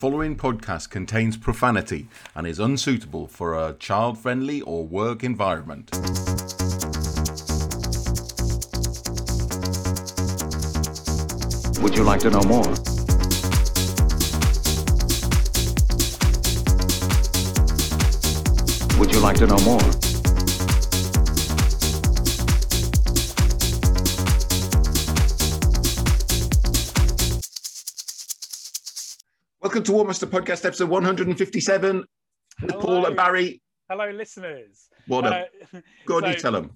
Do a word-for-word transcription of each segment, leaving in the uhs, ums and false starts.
Following podcast contains profanity and is unsuitable for a child-friendly or work environment. Would you like to know more? Would you like to know more? Welcome to War Master Podcast, episode one hundred fifty-seven, with Hello. Paul and Barry. Hello, listeners. What up? Uh, Go on, so, you tell them.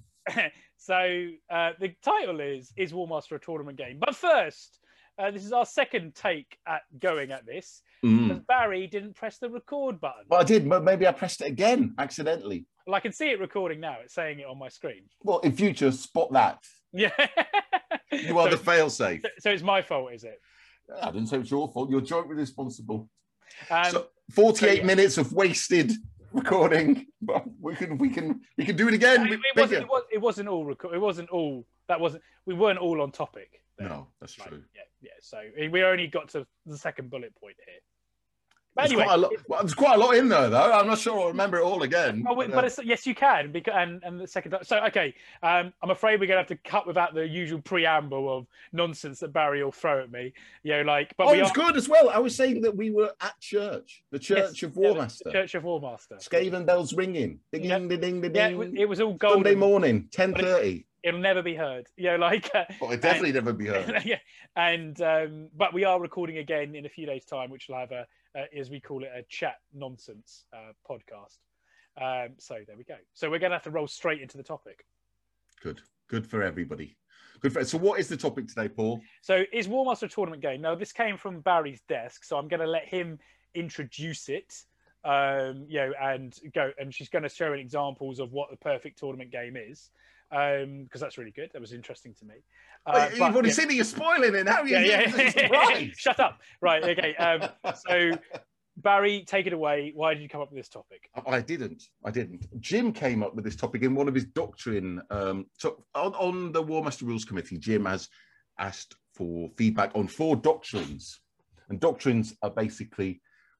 So uh, the title is Is War Master a tournament game? But first, uh, this is our second take at going at this, Mm. because Barry didn't press the record button. Well, I did, but maybe I pressed it again, accidentally. Well, I can see it recording now. It's saying it on my screen. Well, in future, spot that. Yeah. You are so, the fail-safe. so it's my fault, is it? I didn't say it's your fault. You're jointly responsible. Um, so, forty-eight so, yeah. minutes of wasted recording. But we can, we can, we can do it again. it, it, wasn't, it, was, it wasn't all record. It wasn't all. That wasn't. We weren't all on topic. There. No, that's Like, true. yeah, yeah. So we only got to the second bullet point here. But There's, anyway, quite a lot, well, there's quite a lot in there, though. I'm not sure I'll remember it all again. Oh, wait, but it's, yes, you can. Because and, and the second time. So, okay, um, I'm afraid we're gonna have to cut without the usual preamble of nonsense that Barry will throw at me. You know, like, but oh, we it was are, good as well. I was saying that we were at church, the Church yes, of yeah, Warmaster. the Church of Warmaster. Skaven bells ringing, ding, Yeah. ding, ding, ding, Yeah, ding. it, it was all golden. Sunday morning, ten thirty. It'll never be heard. You know, like. Uh, Well, it definitely never be heard. yeah, and um, but we are recording again in a few days' time, which will have a, uh, as we call it, a chat nonsense uh, podcast. Um, so there we go. So we're going to have to roll straight into the topic. Good, good for everybody. Good for. So, what is the topic today, Paul? So is War Master a tournament game? Now, this came from Barry's desk, so I'm going to let him introduce it. Um, you know, and go, and she's going to show examples of what the perfect tournament game is, um, because that's really good. That was interesting to me. Uh, Well, you've but, already yeah, seen it. You're spoiling it now. yeah, You're yeah. surprised. Shut up. Right. Okay. Um, so, Barry, take it away. Why did you come up with this topic? I didn't. I didn't. Jim came up with this topic in one of his doctrine. Um, so on, on the War Master Rules Committee, Jim has asked for feedback on four doctrines, and doctrines are basically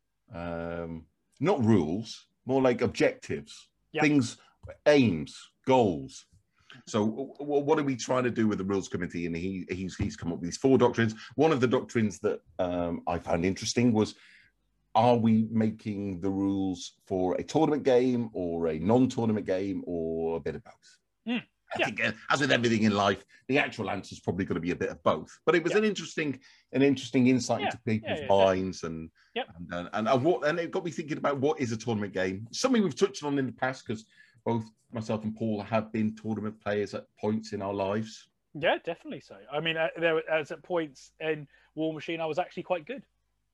um, not rules, more like objectives, Yep. things, aims, goals. So, w- w- what are we trying to do with the Rules Committee? And he he's he's come up with these four doctrines. One of the doctrines that um, I found interesting was: are we making the rules for a tournament game or a non-tournament game or a bit of both? Mm, I yeah. think, uh, as with everything in life, the actual answer is probably going to be a bit of both. But it was Yeah. an interesting, an interesting insight Yeah, into people's yeah, yeah, minds, and Yep. and, and and and what, and it got me thinking about what is a tournament game. Something we've touched on in the past because both myself and Paul have been tournament players at points in our lives. Yeah, definitely so. I mean, uh, there was at points in War Machine, I was actually quite good.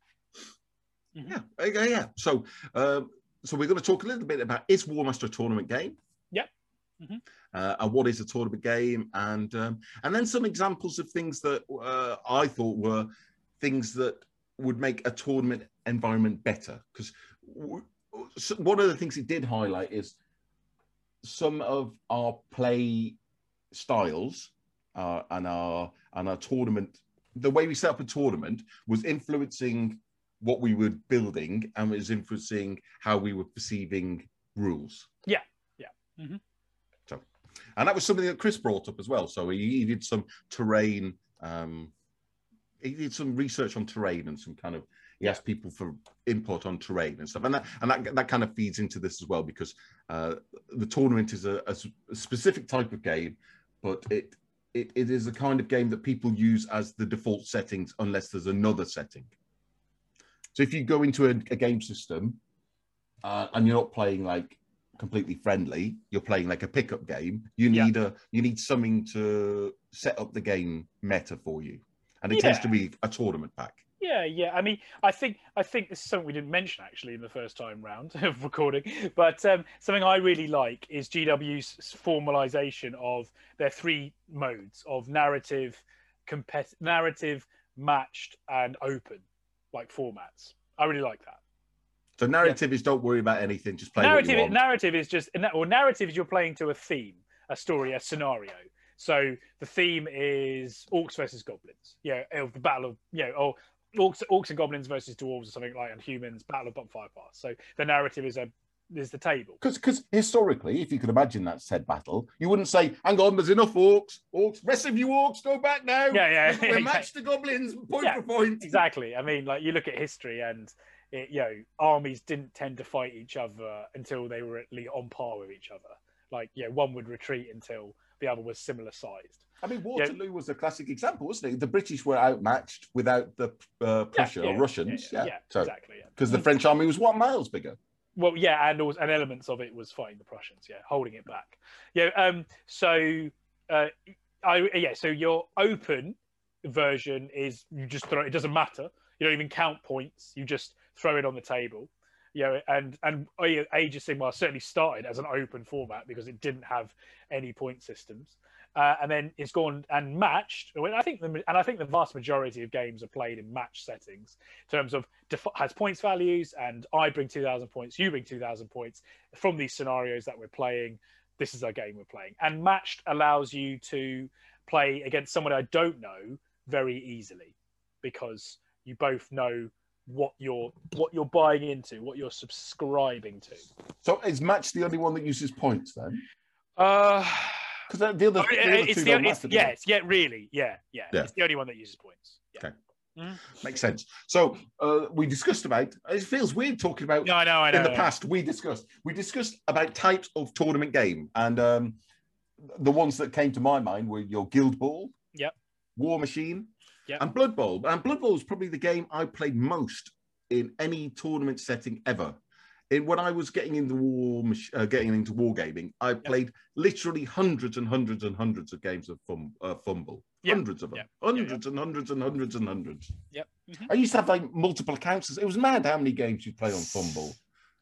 Mhm. Yeah, okay, yeah. So, um, so we're going to talk a little bit about is War Master a tournament game? Yep. Mhm. Uh, and what is a tournament game? And um, and then some examples of things that uh, I thought were things that would make a tournament environment better. Because w- so one of the things it did highlight is some of our play styles uh, and our and our tournament, the way we set up a tournament was influencing what we were building and was influencing how we were perceiving rules. Yeah, yeah. Mhm. So, and that was something that Chris brought up as well. So he, he did some terrain, um, he did some research on terrain and some kind of, he asked people for input on terrain and stuff. And that and that, that kind of feeds into this as well, because uh, the tournament is a, a specific type of game, but it, it it is a kind of game that people use as the default settings unless there's another setting. So if you go into a, a game system uh, and you're not playing like completely friendly, you're playing like a pickup game, you Yeah. need a you need something to set up the game meta for you. And it Yeah. tends to be a tournament pack. Yeah, yeah. I mean, I think I think this is something we didn't mention actually in the first time round of recording. But um, something I really like is G W's formalization of their three modes of narrative, compet- narrative, matched, and open, like formats. I really like that. So narrative is don't worry about anything, just play narrative, what you want. narrative is just, or narrative is you're playing to a theme, a story, a scenario. So the theme is orcs versus goblins. Yeah, of the battle of, you know, or orcs, orcs and goblins versus dwarves or something like, and humans, Battle of Bonfire Pass. So the narrative is a is the table. Because because historically, if you could imagine that said battle, you wouldn't say, "Hang on, there's enough orcs. Orcs, rest of you orcs, go back now. Yeah, yeah. We're matched the goblins, point Yeah, for point." Exactly. I mean, like you look at history, and it, you know, armies didn't tend to fight each other until they were at least on par with each other. Like, you know, one would retreat until the other was similar sized. I mean, Waterloo yeah. was a classic example, wasn't it? The British were outmatched without the uh, Prussia yeah, yeah, or Russians. Yeah, yeah, yeah. yeah so, exactly. Because yeah. the French army was what, miles bigger? Well, yeah, and also, and elements of it was fighting the Prussians, yeah, holding it back. Yeah. Um. So, uh, I yeah. So your open version is you just throw. It doesn't matter. You don't even count points. You just throw it on the table. You know, and and Age of Sigmar certainly started as an open format because it didn't have any point systems. Uh, and then it's gone and matched. I think, the, and I think the vast majority of games are played in match settings. In terms of def- has points values, and I bring two thousand points, you bring two thousand points from these scenarios that we're playing. This is our game we're playing, and matched allows you to play against someone I don't know very easily because you both know what you're what you're buying into, what you're subscribing to. So is match the only one that uses points then? Uh. Because the other, oh, the other it's two the, don't it's, matter, yeah, it's, yeah, really, yeah, yeah, yeah. It's the only one that uses points. Yeah. Okay, mm-hmm. Makes sense. So uh, we discussed about. It feels weird talking about. No, I know, I know. In the I know. past, we discussed we discussed about types of tournament game, and um, the ones that came to my mind were your Guild Ball, yep, War Machine, yep, and Blood Bowl. And Blood Bowl is probably the game I played most in any tournament setting ever. In, when I was getting into war, uh, getting into wargaming, I played yep. literally hundreds and hundreds and hundreds of games of fum, uh, Fumble. Yep. Hundreds of them. Yep. Hundreds yep. and hundreds and hundreds and hundreds. Yep. Mm-hmm. I used to have like multiple accounts. It was mad how many games you play on Fumble.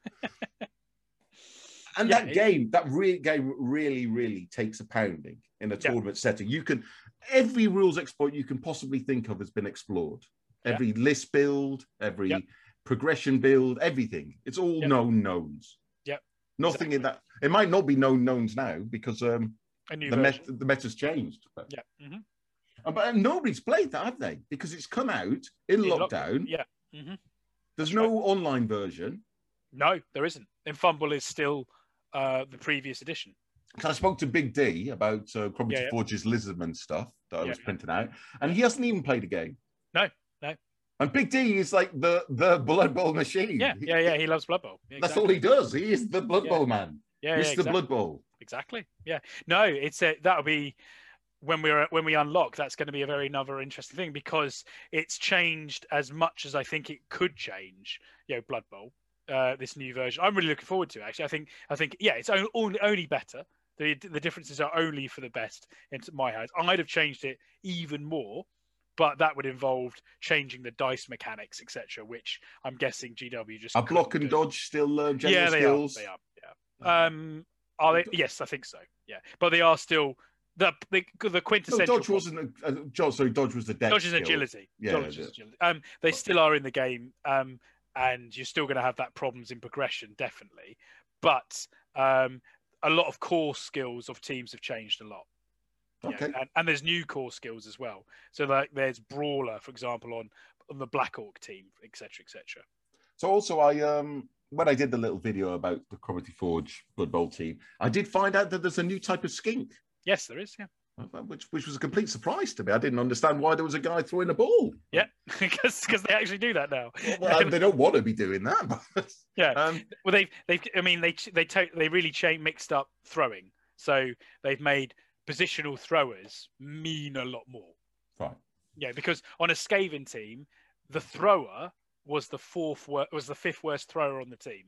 And yeah, that it, game, that re- game really, really takes a pounding in a tournament yep. setting. You can, every rules exploit you can possibly think of has been explored. Every yep. list build, every... Yep. progression build, everything. It's all yep. known knowns. Yep. Nothing exactly. in that. It might not be known knowns now because um, the, met, the meta's changed. But, yeah. Mm-hmm. uh, but and nobody's played that, have they? Because it's come out in, in lockdown. lockdown. Yeah. Mm-hmm. There's That's no right. online version. No, there isn't. And Fumble is still uh, the previous edition. Because I spoke to Big D about uh, Cromitty yeah, yeah. Forge's Lizardman stuff that I yeah, was yeah. printing out, and he hasn't even played a game. No, no. And Big D is like the, the Blood Bowl machine. Yeah, yeah, yeah. He loves Blood Bowl. Yeah, That's exactly. all he does. He is the Blood yeah. Bowl man. Yeah, Mister yeah, exactly. Blood Bowl. Exactly. Yeah. No, it's a that'll be when we're when we unlock. That's going to be a very another interesting thing because it's changed as much as I think it could change. You know, Blood Bowl. Uh, this new version. I'm really looking forward to it, actually. I think I think yeah, it's only only better. The the differences are only for the best in my eyes. I'd have changed it even more. But that would involve changing the dice mechanics, et cetera, which I'm guessing G W just are block and do. dodge still uh, general yeah, they skills? Are, they are. Yeah. Um, are they? Yes, I think so. Yeah, but they are still the the, the quintessential. No, dodge wasn't. A, uh, sorry, dodge was the dex dodge is skill. agility. Yeah, dodge is agility. Um, they still are in the game. Um, and you're still going to have that problems in progression, definitely. But um, a lot of core skills of teams have changed a lot. Okay. Yeah, and, and there's new core skills as well. So like there's Brawler, for example, on, on the Black Orc team, et cetera, et cetera. So also I um when I did the little video about the Cromitty Forge Blood Bowl team, I did find out that there's a new type of skink. Yes, there is, yeah. Which which was a complete surprise to me. I didn't understand why there was a guy throwing a ball. Yeah, because because they actually do that now. Well, they don't want to be doing that. But, yeah. Um, well, they've they've. I mean, they they take they really change mixed up throwing. So they've made positional throwers mean a lot more. Right. Yeah, because on a Skaven team, the thrower was the fourth wor- was the fifth worst thrower on the team.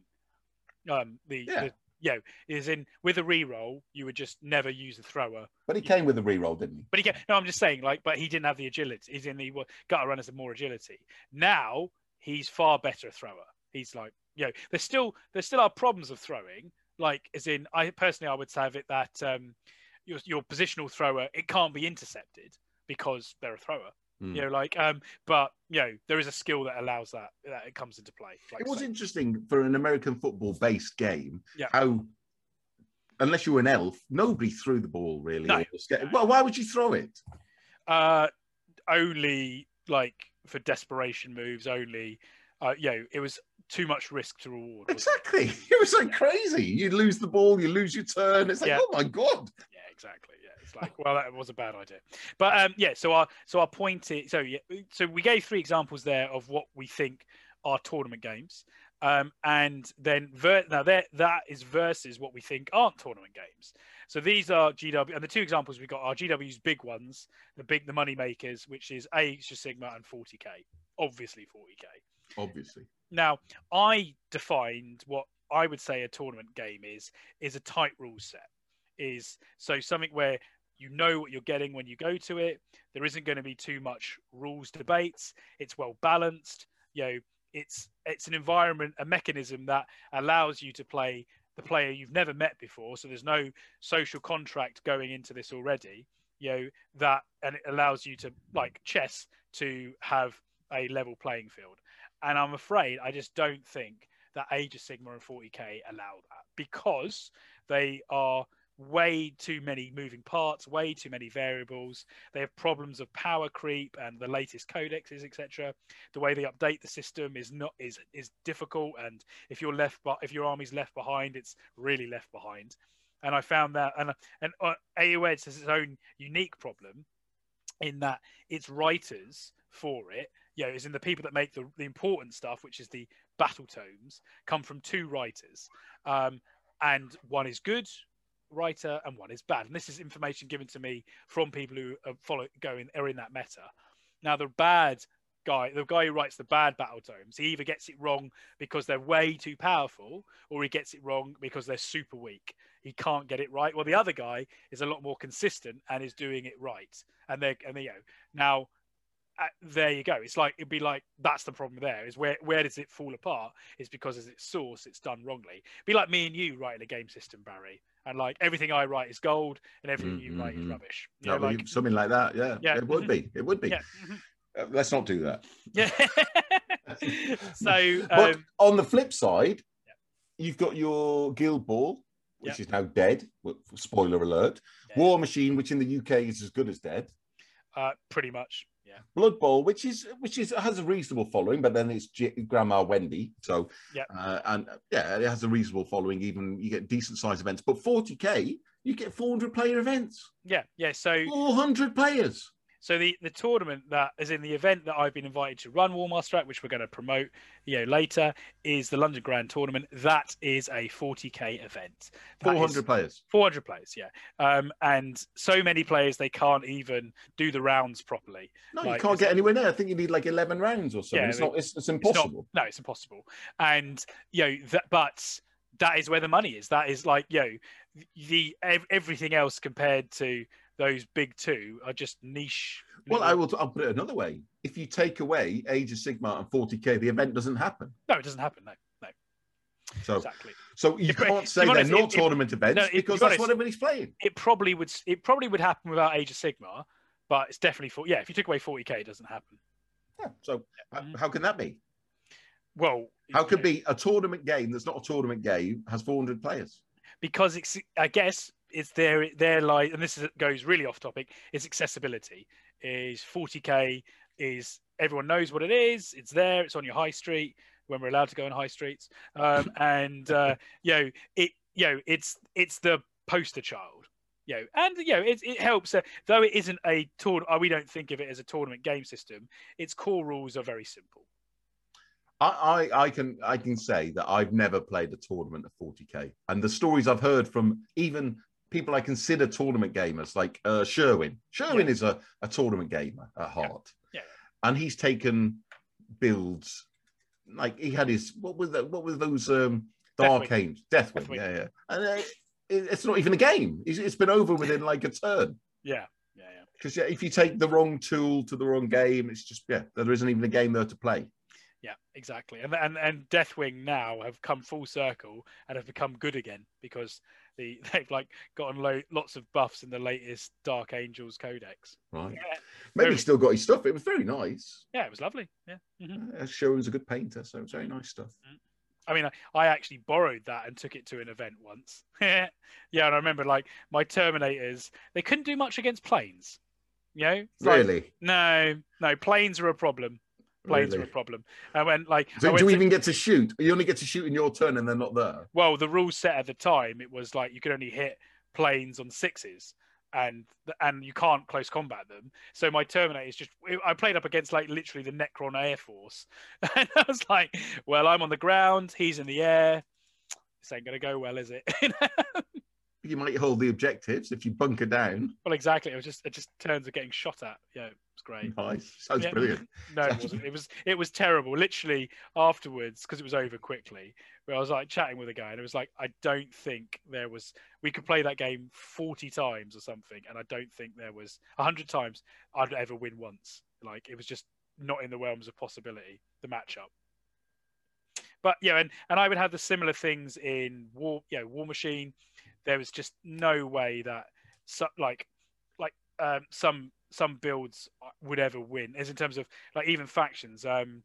Um, the, yeah. the you know, is in with a reroll, you would just never use a thrower. But he came with a reroll, didn't he? But he came, no, I'm just saying, like, but he didn't have the agility. He's in the gutter runners and more agility. Now he's far better a thrower. He's like, you know, there's still there still are problems of throwing. Like, as in, I personally I would have it that um, your your positional thrower, it can't be intercepted because they're a thrower. Mm. You know, like, um, but you know, there is a skill that allows that that it comes into play. Like it was so. interesting for an American football-based game. Yeah. How, unless you were an elf, nobody threw the ball really. No. Well, why would you throw it? Uh, only like for desperation moves only. Uh, you know, it was too much risk to reward. wasn't Exactly. It was like crazy. You lose the ball, you lose your turn. It's like, Yeah. oh my God. Yeah, exactly. Yeah, it's like, well, that was a bad idea. But um, yeah, so our so our point is, so yeah, so we gave three examples there of what we think are tournament games, um, and then ver- now there that is versus what we think aren't tournament games. So these are G W, and the two examples we got are G W's big ones, the big the money makers, which is Age of Sigma and forty K, obviously forty K. Obviously. Now, I defined what I would say a tournament game is, is a tight rule set. Is so something where you know what you're getting when you go to it. There isn't going to be too much rules debates. It's well balanced. You know, it's it's an environment, a mechanism that allows you to play the player you've never met before. So there's no social contract going into this already. You know, that, and it allows you to, like chess, to have a level playing field. And I'm afraid I just don't think that Age of Sigma and forty K allow that, because they are way too many moving parts, way too many variables. They have problems of power creep and the latest codexes, et cetera. The way they update the system is not is is difficult, and if you're left, but if your army's left behind, it's really left behind. And I found that, and and uh, A O Edge has its own unique problem in that its writers for it, you know, is in the people that make the, the important stuff, which is the battle tomes, come from two writers, um, and one is good writer and one is bad. And this is information given to me from people who are follow going are in that meta. Now the bad guy, the guy who writes the bad battle tomes, he either gets it wrong because they're way too powerful, or he gets it wrong because they're super weak. He can't get it right. Well, the other guy is a lot more consistent and is doing it right. And they and they, you know, now uh, there you go. It's like, it'd be like, that's the problem there, is where where does it fall apart? Is because as its source, it's done wrongly. It'd be like me and you writing a game system, Barry, and like everything I write is gold and everything Mm-hmm. you write is rubbish. You No, know, like, something like that. Yeah, yeah, it would be. It would be. yeah. Mm-hmm. Uh, let's not do that. Yeah. So, but um, on the flip side, yeah. you've got your Guild Ball, which Yeah. is now dead. Spoiler alert. Yeah. War Machine, which in the U K is as good as dead. uh, pretty much, yeah. Blood Bowl, which is which is has a reasonable following, but then it's G- Grandma Wendy, so Yeah. uh, and uh, yeah, it has a reasonable following. Even you get decent sized events, but forty K, you get four hundred player events. Yeah, yeah. So, four hundred players. so the the tournament that is in the event that I've been invited to run Warmaster at, which we're going to promote, you know, later, is the London Grand Tournament. That is a forty K event. That four is hundred players. four hundred players, yeah. Um, and so many players they can't even do the rounds properly. No, Like, you can't it's- get anywhere near. I think you need like eleven rounds or something. Yeah, it's they- not. It's, it's It's not- impossible. no, it's impossible. And you know that, but that is where the money is. That is like, you know, the ev- everything else compared to those big two are just niche. Well, I little- will. I'll put it another way. If you take away Age of Sigma and forty K, the event doesn't happen. No, it doesn't happen. No, no, So, exactly. so you If- can't to say be honest, they're not if- if- tournament events no, if- to because be that's honest- what everybody's playing. It probably would. It probably would happen without Age of Sigma, but it's definitely for yeah. If you took away forty K, it doesn't happen. Yeah. So, Mhm. h- how can that be? Well, How you could know, be a tournament game that's not a tournament game has four hundred players? because it's I guess it's their their like, and this is, goes really off topic. It's accessibility. Is forty K is everyone knows what it is. It's there. It's on your high street when we're allowed to go on high streets. Um, and uh, you know it. You know it's it's the poster child. You know, and you know it it helps. Uh, though it isn't a tour. Uh, we don't think of it as a tournament game system. Its core rules are very simple. I, I, I can I can say that I've never played a tournament of forty K, and the stories I've heard from even people I consider tournament gamers, like uh, Sherwin. Sherwin Yeah. is a, a tournament gamer at heart, Yeah. and he's taken builds like he had his what was that? What was those um, the Deathwing. arcane Deathwing? Deathwing. Yeah, yeah, and uh, it, it's not even a game. It's, it's been over within like a turn. Yeah, yeah, yeah. Because yeah, if you take the wrong tool to the wrong game, it's just yeah, there isn't even a game there to play. Yeah, exactly. And and and Deathwing now have come full circle and have become good again because the they've like gotten lo- lots of buffs in the latest Dark Angels Codex. Right. Yeah, Maybe very- he still got his stuff. It was very nice. yeah, it was lovely. Yeah. Mhm. Uh, Sherwin's a good painter, so it's very nice stuff. I mean, I, I actually borrowed that and took it to an event once. Yeah, and I remember like my Terminators, they couldn't do much against planes. You know, it's like, Really? no, no, planes are a problem. Planes Really? are a problem. And when like, I So do went you to- even get to shoot? You only get to shoot in your turn, and they're not there. well, the rule set at the time, it was like you could only hit planes on sixes, and and you can't close combat them. So my Terminator is just, I played up against like literally the Necron Air Force, and I was like, well, I'm on the ground, he's in the air. This ain't gonna go well, is it? You might hold the objectives if you bunker down. Well, exactly. It was just it just turns are getting shot at. Yeah, it was great. Nice. Sounds Yeah. brilliant. No, it wasn't. It was it was terrible. Literally afterwards, because it was over quickly. But I was like chatting with a guy, and it was like, I don't think there was. We could play that game forty times or something, and I don't think there was a hundred times I'd ever win once. Like it was just not in the realms of possibility. The matchup. But yeah, and, and I would have the similar things in War, you know, War Machine. There was just no way that, so, like, like um, some some builds would ever win. As in terms of like even factions, um,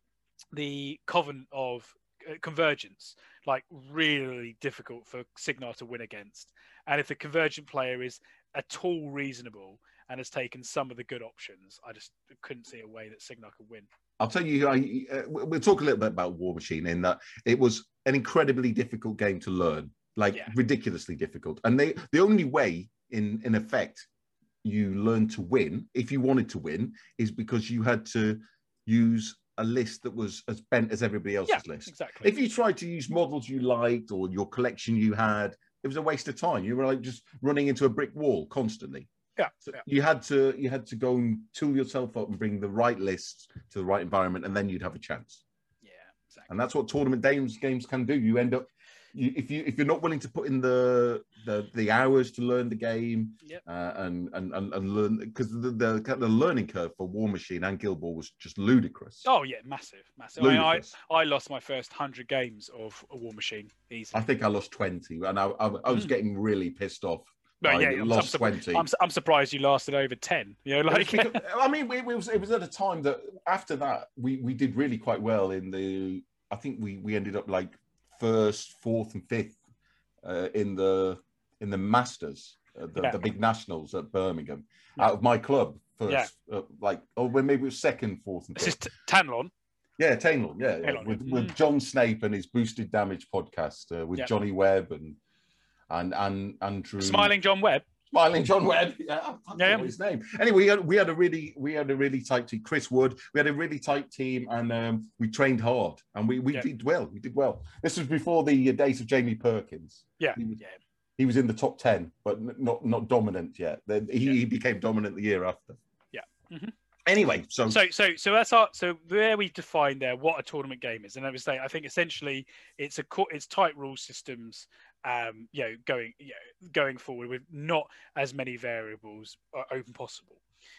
the Covenant of uh, Convergence, like really difficult for Signar to win against. And if the Convergent player is at all reasonable and has taken some of the good options, I just couldn't see a way that Signar could win. I'll tell you, I, uh, we'll talk a little bit about War Machine in that it was an incredibly difficult game to learn, like Yeah. ridiculously difficult. And they, the only way, in, in effect, you learn to win, if you wanted to win, is because you had to use a list that was as bent as everybody else's Yeah, list. exactly. If you tried to use models you liked or your collection you had, it was a waste of time. You were like just running into a brick wall constantly. Yeah, So yeah. you had to you had to go and tool yourself up and bring the right lists to the right environment, and then you'd have a chance. Yeah, exactly. And that's what tournament games games can do. You end up you, if you if you're not willing to put in the the, the hours to learn the game, Yep. uh, and, and and and learn, because the, the the learning curve for War Machine and Guild Ball was just ludicrous. Oh yeah, massive, massive. I, mean, I ludicrous. I lost my first hundred games of a War Machine easily. I think I lost twenty, and I I, I was Mm. getting really pissed off. But I yeah, I'm, lost I'm, twenty. I'm, I'm surprised you lasted over ten. You know, It was like because- I mean, we, we was, it was at a time that after that we, we did really quite well in the. I think we, we ended up like first, fourth, and fifth uh, in the in the Masters, uh, the, Yeah. the big nationals at Birmingham, Yeah. out of my club. First, Yeah. uh, like oh, well, maybe it was second, fourth, and this fifth. is T- Tanlon. Yeah, Tainlaw, yeah, yeah. Tainlaw, with yeah. with Mm. John Snape and his Boosted Damage podcast uh, with Yeah. Johnny Webb and and and Andrew Smiling John Webb. Smiling John Webb. Yeah, I can't Yeah. remember his name. Anyway, we had, we had a really we had a really tight team. Chris Wood. We had a really tight team, and um, we trained hard, and we, we Yeah. did well. We did well. This was before the uh, days of Jamie Perkins. Yeah, He was, yeah. he was in the top ten, but n- not not dominant yet. Then he, Yeah. he became dominant the year after. Yeah. Mhm. Anyway, so, So, so, so that's our. So there we define there what a tournament game is, and I would say I think essentially it's a co- it's tight rule systems. Um, you know, going you know, going forward with not as many variables uh, open possible.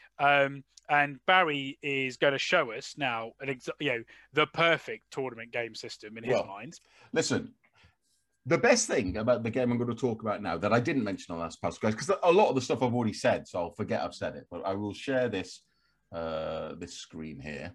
Um, and Barry is going to show us now an ex- you know the perfect tournament game system in his Well, mind. listen. The best thing about the game I'm going to talk about now that I didn't mention on last past, guys, because a lot of the stuff I've already said, so I'll forget I've said it, but I will share this uh, this screen here.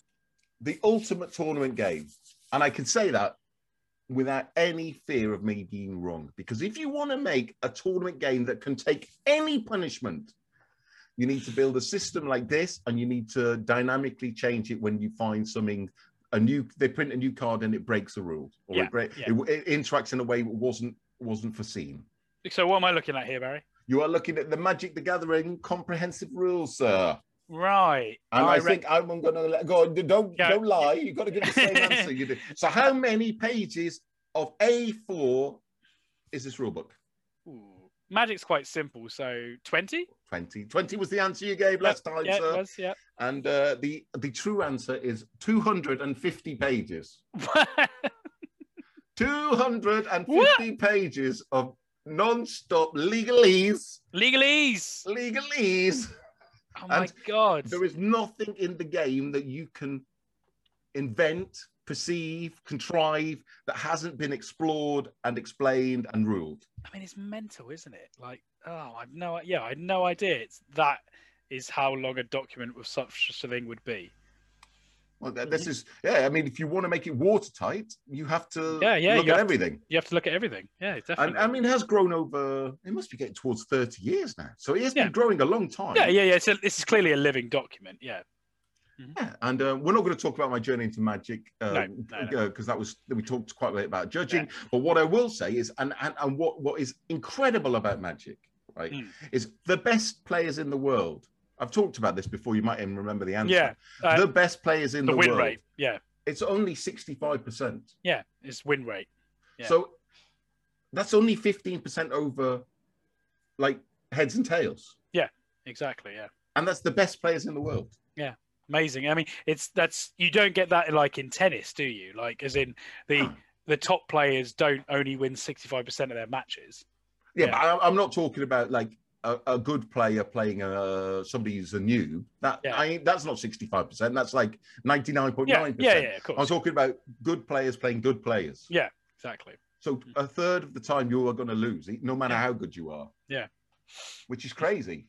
The ultimate tournament game, and I can say that without any fear of me being wrong, because if you want to make a tournament game that can take any punishment, you need to build a system like this, and you need to dynamically change it when you find something. A new, they print a new card and it breaks a rule, or Yeah, it, break, yeah. it, it interacts in a way that wasn't wasn't foreseen. So what am I looking at here, Barry? You are looking at the Magic the Gathering comprehensive rules, sir. Right. And I, re- think I'm going to let go. Don't Yeah. don't lie. You've got to give the same answer you did. So, how many pages of A four is this rule book? Ooh. Magic's quite simple. So twenty. twenty. twenty was the answer you gave last time, Yeah, sir. it was. Yeah. And uh, the the true answer is two hundred fifty pages. two hundred fifty pages of non-stop legalese. Legalese. Legalese. Oh my And god. There is nothing in the game that you can invent, perceive, contrive that hasn't been explored and explained and ruled. I mean, it's mental, isn't it? Like, oh, I've no, yeah, I had no idea. It's that is how long a document with such a thing would be. Well, th- this is yeah. I mean, if you want to make it watertight, you have to Yeah, yeah, look you at have to- everything. You have to look at everything. Yeah, definitely. And I mean, it has grown over. It must be getting towards thirty years now. So it has Yeah. been growing a long time. yeah, yeah, yeah. So this is clearly a living document. Yeah. Yeah, and uh, we're not going to talk about my journey into Magic because No, uh, no, no. that was we talked quite a bit about judging. But what I will say is, and and, and what, what is incredible about Magic, right, Mm. is the best players in the world. I've talked about this before. You might even remember the answer. Yeah. Uh, the best players in the the, win world. rate. Yeah. It's only sixty-five percent. Yeah. It's win rate. Yeah. So that's only fifteen percent over, like heads and tails, Exactly. Yeah. and that's the best players in the world. Amazing. I mean, it's that's you don't get that like in tennis, do you? Like, as in the No. the top players don't only win sixty-five percent of their matches. Yeah, Yeah. but I, I'm not talking about like a, a good player playing a somebody who's a noob. That Yeah. I that's not sixty-five percent. That's like ninety-nine point Yeah. nine Yeah. percent. Yeah. Of I'm course. talking about good players playing good players. Yeah. Exactly. So a third of the time you are going to lose, no matter Yeah. how good you are. Yeah. Which is crazy.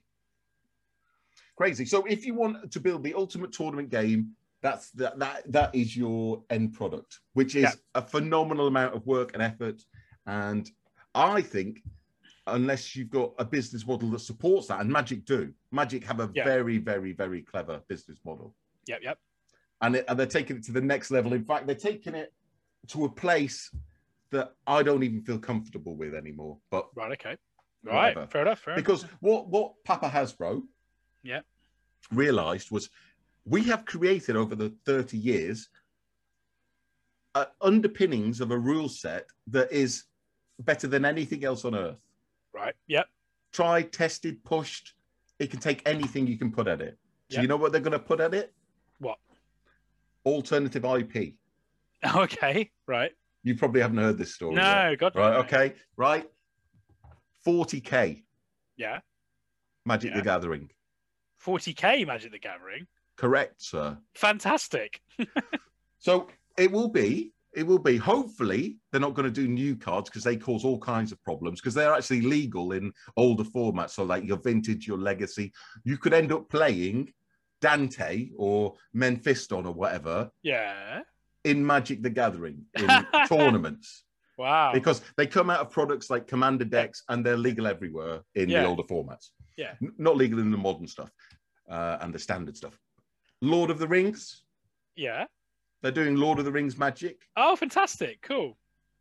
Crazy. So if you want to build the ultimate tournament game, that's that that that is your end product, which is Yeah. a phenomenal amount of work and effort. And I think unless you've got a business model that supports that, and Magic do, Magic have a Yeah. very, very, very clever business model. Yep. Yep. And, it, and they're taking it to the next level. In fact, they're taking it to a place that I don't even feel comfortable with anymore. But Right. Okay. Right. Whatever. Fair enough. Fair because enough. what what Papa Hasbro Yeah. realized was we have created over the thirty years uh, underpinnings of a rule set that is better than anything else on earth. Right. Yep. Tried, tested, pushed. It can take anything you can put at it. So Yep. you know what they're going to put at it? What? Alternative I P. Okay. Right. You probably haven't heard this story. yet. No. God. Right. no. Okay. Right. forty K Yeah. Magic Yeah. the Gathering. forty K Magic the Gathering. Correct, sir. Fantastic. So it will be, it will be, hopefully, they're not going to do new cards because they cause all kinds of problems because they're actually legal in older formats. So, like your vintage, your legacy, you could end up playing Dante or Mephiston or whatever Yeah. in Magic the Gathering in tournaments Wow. because they come out of products like Commander decks and they're legal everywhere in Yeah. the older formats. Yeah. N- Not legal in the modern stuff uh, and the standard stuff. Lord of the Rings, Yeah. they're doing Lord of the Rings Magic. Oh, fantastic. Cool.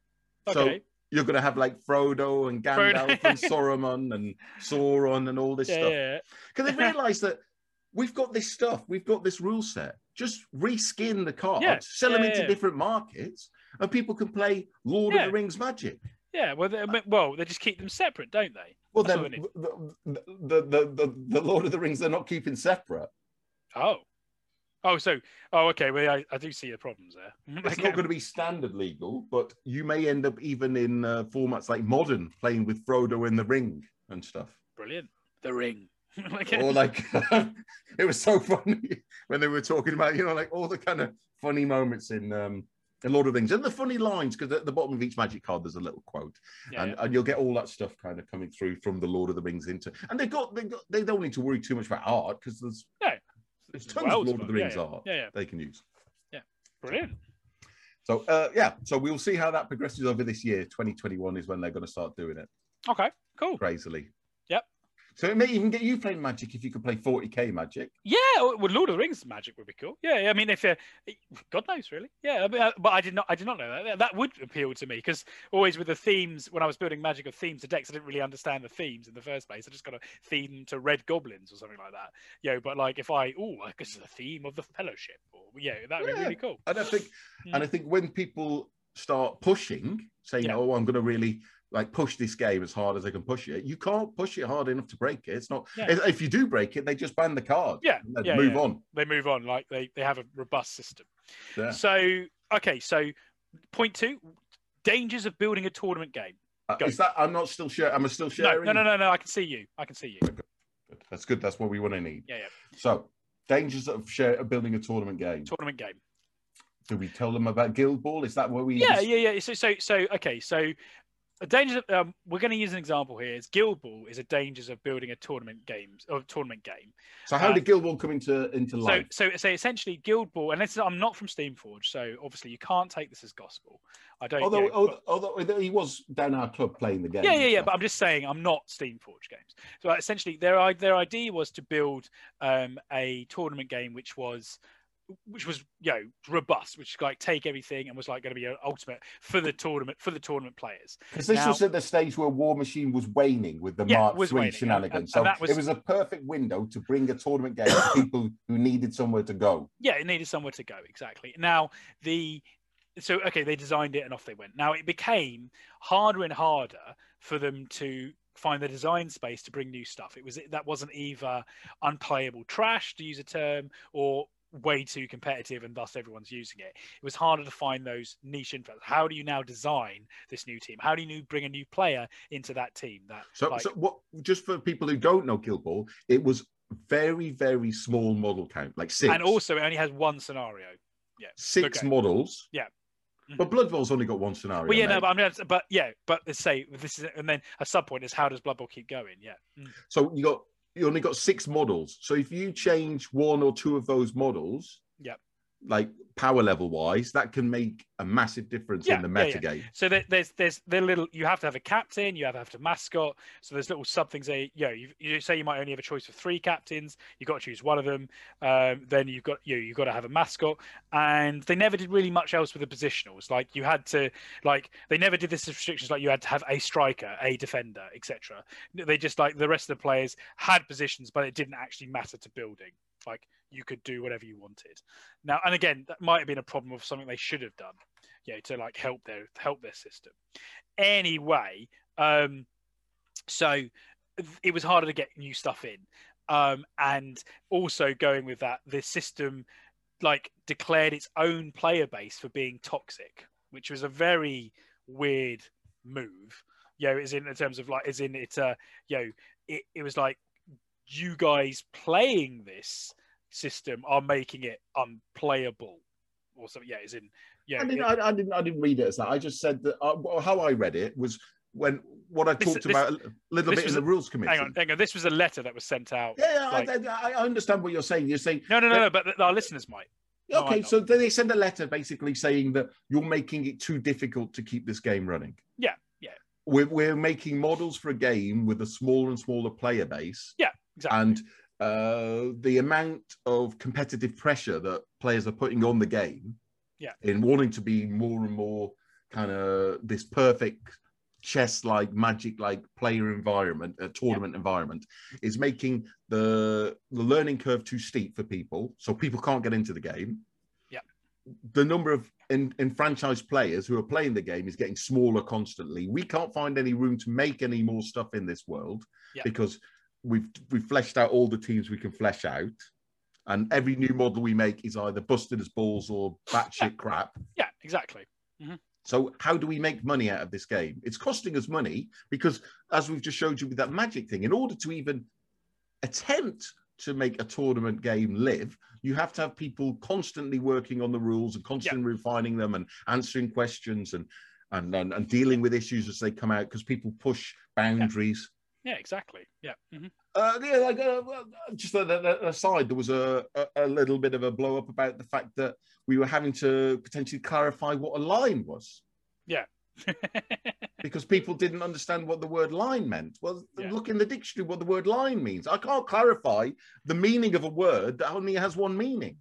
So Okay. you're going to have like Frodo and Gandalf Frodo. and Saruman and Sauron and all this yeah, stuff. yeah. Because they realise that we've got this stuff, we've got this rule set. Just reskin the cards, Yeah, sell them yeah, into yeah. different markets, and people can play Lord Yeah. of the Rings Magic. Yeah. Well, they, well, they just keep them separate, don't they? Well, That's then what the, the, the, the, the Lord of the Rings, they're not keeping separate. Oh. Oh, so, oh, okay. Well, I, I do see the problems there. It's not going to be standard legal, but you may end up even in uh, formats like Modern, playing with Frodo in the Ring and stuff. Brilliant. The Ring. Like- Or like, it was so funny when they were talking about, you know, like all the kind of funny moments in um, in Lord of the Rings and the funny lines, because at the bottom of each Magic card there's a little quote, Yeah, and, yeah. and you'll get all that stuff kind of coming through from the Lord of the Rings into, and they got they got they don't need to worry too much about art because there's No. there's There's tons worlds of Lord of of the it. Yeah, Rings yeah. art Yeah, yeah. they can use. Brilliant. So uh, yeah, so we'll see how that progresses over this year. twenty twenty-one is when they're going to start doing it Okay. Cool. crazily. Yep. So it may even get you playing Magic if you could play forty K Magic. Yeah, well, Lord of the Rings Magic would be cool. Yeah, I mean, if uh, God knows, really. Yeah, I mean, uh, but I did not, I did not know that. That would appeal to me because always with the themes, when I was building Magic of themes to decks, I didn't really understand the themes in the first place. I just got a theme to red goblins or something like that. You know, but like if I, oh, I guess the theme of the Fellowship, or yeah, that would Yeah. be really cool. And I think, Mm. and I think when people start pushing, saying, Yeah. "Oh, I'm going to really like push this game as hard as I can push it," you can't push it hard enough to break it. It's not. Yeah. If, if you do break it, they just ban the card. Yeah, and then yeah, move yeah. on. They move on, like they they have a robust system. Yeah. So okay, so point two, dangers of building a tournament game. Uh, Go. is that? I'm not still sharing. Am I still No, sharing? no, no, no, no. I can see you. I can see you. Good. That's good. That's what we want to need. Yeah, yeah. So, dangers of share of building a tournament game. Tournament game. Do we tell them about Guild Ball? Is that where we? Yeah, yeah, yeah. So, so, so, okay. So, the dangers of, um, we're going to use an example here. Is Guild Ball is a dangers of building a tournament games or tournament game. So how Uh, did Guild Ball come into into So, life? so, so essentially, Guild Ball, and this is, I'm not from Steamforge, so obviously you can't take this as gospel. I don't. although, you know, although, but- although he was down our club playing the game. yeah, and yeah, yeah. stuff. But I'm just saying, I'm not Steamforge games. So uh, essentially, their i- their idea was to build um, a tournament game which was which was you know robust, which like take everything and was like going to be an ultimate for the tournament for the tournament players. Because this Now- was at the stage where War Machine was waning with the Yeah, Mark was three waning, and- shenanigans. and- so and that was- it was a perfect window to bring a tournament game to people who needed somewhere to go. Yeah, it needed somewhere to go. Exactly. Now the so okay, they designed it and off they went. Now it became harder and harder for them to find the design space to bring new stuff. It was that wasn't either unplayable trash, to use a term, or way too competitive and thus everyone's using it. It was harder to find those niche influences. How do you now design this new team? How do you bring a new player into that team? That So, like, so what? Just for people who don't know Guild Ball, it was very, very small model count, like six. and also it only has one scenario. Yeah, six okay. models. Yeah. But Blood Bowl's only got one scenario. Well, yeah, mate. no, but I'm gonna, but yeah, but let's say this is, and then a sub point is how does Blood Bowl keep going? Yeah. Mm. So you got you only got six models. So if you change one or two of those models, Yeah. like power level wise, that can make a massive difference Yeah, in the yeah, meta yeah. game. So there, there's there's the little you have to have a captain, you have to have a mascot. So there's little sub things. There, you know, you, you say you might only have a choice of three captains. You got to choose one of them. Um, then you've got you know, you've got to have a mascot. And they never did really much else with the positionals. Like you had to like they never did this restrictions like you had to have a striker, a defender, et cetera. They just like the rest of the players had positions, but it didn't actually matter to building. Like you could do whatever you wanted. Now, and again, that might have been a problem of something they should have done, you know, to like help their help their system. Anyway, um, so it was harder to get new stuff in, um, and also going with that, the system like declared its own player base for being toxic, which was a very weird move. You know, is in, in terms of like, is in it, uh, you know, it, it was like you guys playing this system are making it unplayable or something. Yeah, is in yeah. I didn't, it- I, I didn't. I didn't read it as that. I just said that uh, well, how I read it was when what I This- talked this- about a little this bit in was the a- rules committee. hang on, hang on. This was a letter that was sent out. Yeah, yeah like- I, I, I understand what you're saying. You're saying No, no, no, no. But th- our listeners might. No, I okay, know. so then they send a letter basically saying that you're making it too difficult to keep this game running. Yeah, yeah. We're, we're making models for a game with a smaller and smaller player base. Yeah, exactly. And uh, the amount of competitive pressure that players are putting on the game Yeah. in wanting to be more and more kind of this perfect chess-like, magic-like player environment, a tournament environment, is making the the learning curve too steep for people, so people can't get into the game. Yeah. The number of in, enfranchised players who are playing the game is getting smaller constantly. We can't find any room to make any more stuff in this world Yeah. because we've we've fleshed out all the teams we can flesh out, and every new model we make is either busted as balls or batshit crap. Yeah, exactly. So how do we make money out of this game? It's costing us money because, as we've just showed you with that magic thing, in order to even attempt to make a tournament game live, you have to have people constantly working on the rules and constantly refining them and answering questions and and, and, and dealing with issues as they come out because people push boundaries. Yeah, exactly. Yeah. hmm Uh, yeah, like, uh, well, just a, a, aside, there was a, a, a little bit of a blow up about the fact that we were having to potentially clarify what a line was Yeah. because people didn't understand what the word line meant. Well, Yeah. look in the dictionary what the word line means. I can't clarify the meaning of a word that only has one meaning.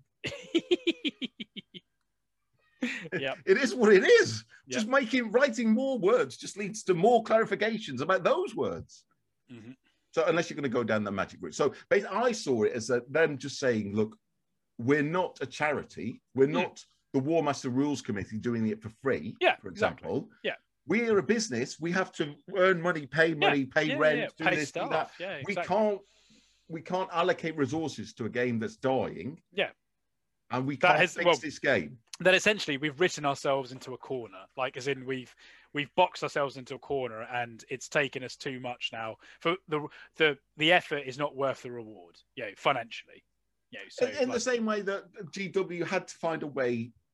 Yeah. It is what it is. Yeah. Just making writing more words just leads to more clarifications about those words. Mhm. So unless you're going to go down the magic route. So basically, I saw it as a, them just saying, look, we're not a charity. We're Mm. not the War Master Rules Committee doing it for free, Yeah, for exactly. example. Yeah. We're a business. We have to earn money, pay money, pay Yeah, rent, yeah, do pay this, do staff. that. Yeah, We exactly. can't we can't allocate resources to a game that's dying. Yeah. And we That can't has- fix well, this game. That essentially we've written ourselves into a corner, like as in we've we've boxed ourselves into a corner, and it's taken us too much now. For the the the effort is not worth the reward, yeah, financially. Yeah, so in in like, the same way that G W had to find a way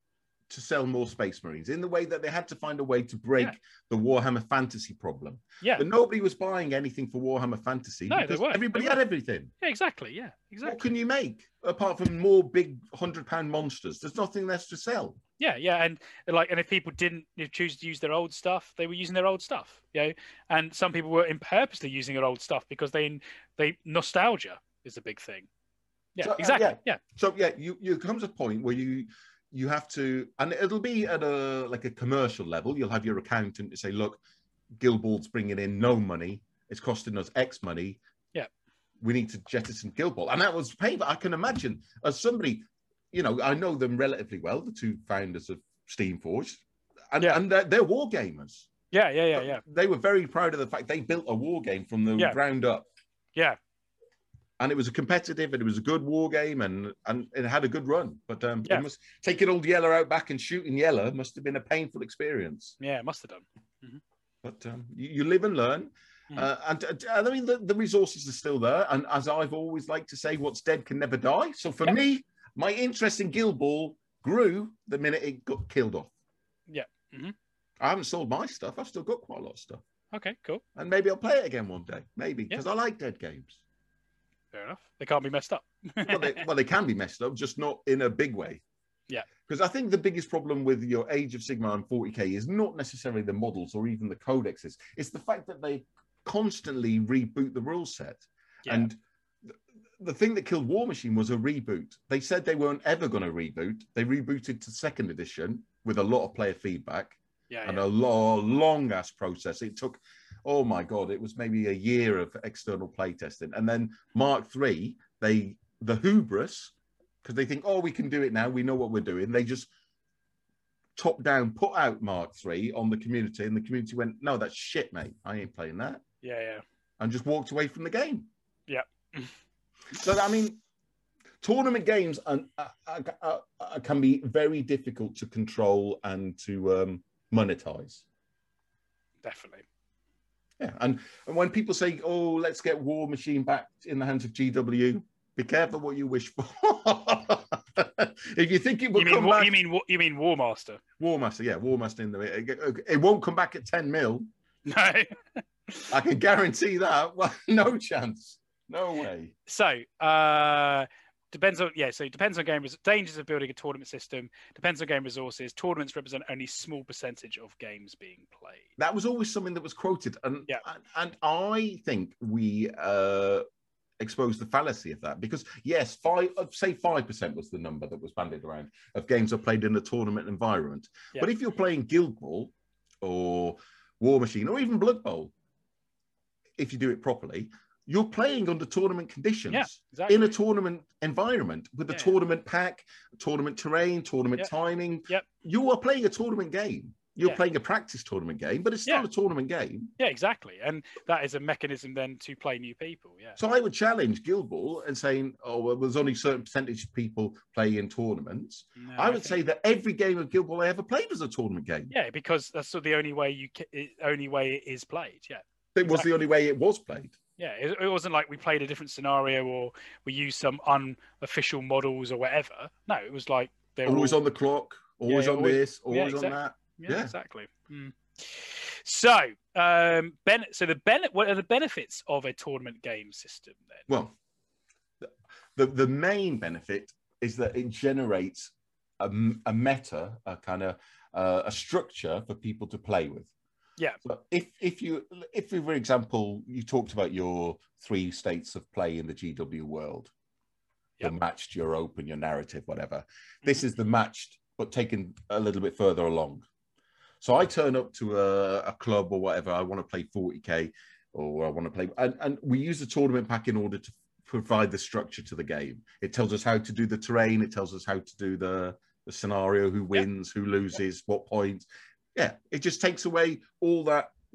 to sell more Space Marines, in the way that they had to find a way to break Yeah. the Warhammer Fantasy problem. Yeah. But nobody was buying anything for Warhammer Fantasy No, they because weren't. They everybody weren't. had everything. Yeah, exactly. Yeah, What exactly. can you make apart from more big hundred pound monsters? There's nothing less to sell. Yeah, yeah, and like, and if people didn't you know, choose to use their old stuff, they were using their old stuff. You know, and some people were in purposely using their old stuff because they they nostalgia is a big thing. Yeah, So, uh, exactly. yeah. Yeah. So yeah, you you comes a point where you you have to, and it'll be at a like a commercial level. You'll have your accountant to say, look, Guild Ball's bringing in no money. It's costing us X money. Yeah. We need to jettison Guild Ball, and that was painful. I can imagine as somebody, you know, I know them relatively well, the two founders of Steamforged, and Yeah. and they're, they're war gamers. Yeah, yeah, yeah, yeah, They were very proud of the fact they built a war game from the Yeah. ground up. yeah. And it was a competitive, and it was a good war game, and and it had a good run. But um, Yeah. it must taking old Yeller out back and shooting Yeller must have been a painful experience. Yeah, it must have done. But um, you, you live and learn, Mhm. uh, and uh, I mean the, the resources are still there. And as I've always liked to say, what's dead can never die. So for Yeah. me, my interest in Guild Ball grew the minute it got killed off. Yeah. Mhm. I haven't sold my stuff. I've still got quite a lot of stuff, Okay, cool. and maybe I'll play it again one day. Maybe Yeah. because I like dead games. Fair enough. They can't be messed up. well, they, well, they can be messed up, just not in a big way. Yeah. Because I think the biggest problem with your Age of Sigmar and forty K is not necessarily the models or even the codexes. It's the fact that they constantly reboot the rule set. Yeah. And th- the thing that killed War Machine was a reboot. They said they weren't ever going to reboot. They rebooted to second edition with a lot of player feedback yeah, and yeah. a long, long ass process. It took, oh my God, it was maybe a year of external play testing. And then Mark three, they, the hubris, because they think, oh, we can do it now. We know what we're doing. They just top down put out Mark three on the community, and the community went, no, that's shit, mate. I ain't playing that. Yeah, yeah. And just walked away from the game. Yeah. So, I mean, tournament games are, are, are, are, can be very difficult to control and to um, monetize. Definitely. Yeah, and, and when people say, "Oh, let's get War Machine back in the hands of G W," be careful what you wish for. If you think it will You mean come wa- back, you mean wa- you mean War Master? War Master, yeah, War Master in the it, it won't come back at ten mil. No. I can guarantee that. Well, no chance, no way. So, uh, depends on yeah. So it depends on game res- dangers of building a tournament system. Depends on game resources. Tournaments represent only small percentage of games being played. That was always something that was quoted, and Yeah. and, and I think we uh, exposed the fallacy of that, because yes, five uh, say five percent was the number that was bandied around of games are played in a tournament environment. Yeah. But if you're playing Guild Ball or War Machine or even Blood Bowl, if you do it properly, you're playing under tournament conditions. Yeah, exactly. In a tournament environment with a Yeah. tournament pack, tournament terrain, tournament Yep. timing. Yep. You are playing a tournament game. You're Yeah. playing a practice tournament game, but it's still Yeah. a tournament game. Yeah, exactly. And that is a mechanism then to play new people. Yeah. So I would challenge Guild Ball and saying, oh, well, there's only a certain percentage of people play in tournaments. No, I would think- say that every game of Guild Ball I ever played was a tournament game. Yeah, because that's sort of the only way you ca- it, only way it is played. Yeah. It was exactly. the only way it was played. Yeah, it, it wasn't like we played a different scenario or we used some unofficial models or whatever. No, it was like they're Always all, on the clock, always yeah, on always- this, yeah, always exactly. on that. yeah, yeah. exactly. Mm. So, um, ben, so the ben, what are the benefits of a tournament game system then? Well, the, the, the main benefit is that it generates a, m- a meta, a kind of uh, a structure for people to play with. Yeah. So if if you if for example you talked about your three states of play in the G W world, Yep. your matched, your open, your narrative, whatever. This is the matched, but taken a little bit further along. So I turn up to a, a club or whatever. I want to play forty K, or I want to play, and, and we use the tournament pack in order to provide the structure to the game. It tells us how to do the terrain. It tells us how to do the, the scenario, who wins, who loses, what points. Yeah, it just takes away all that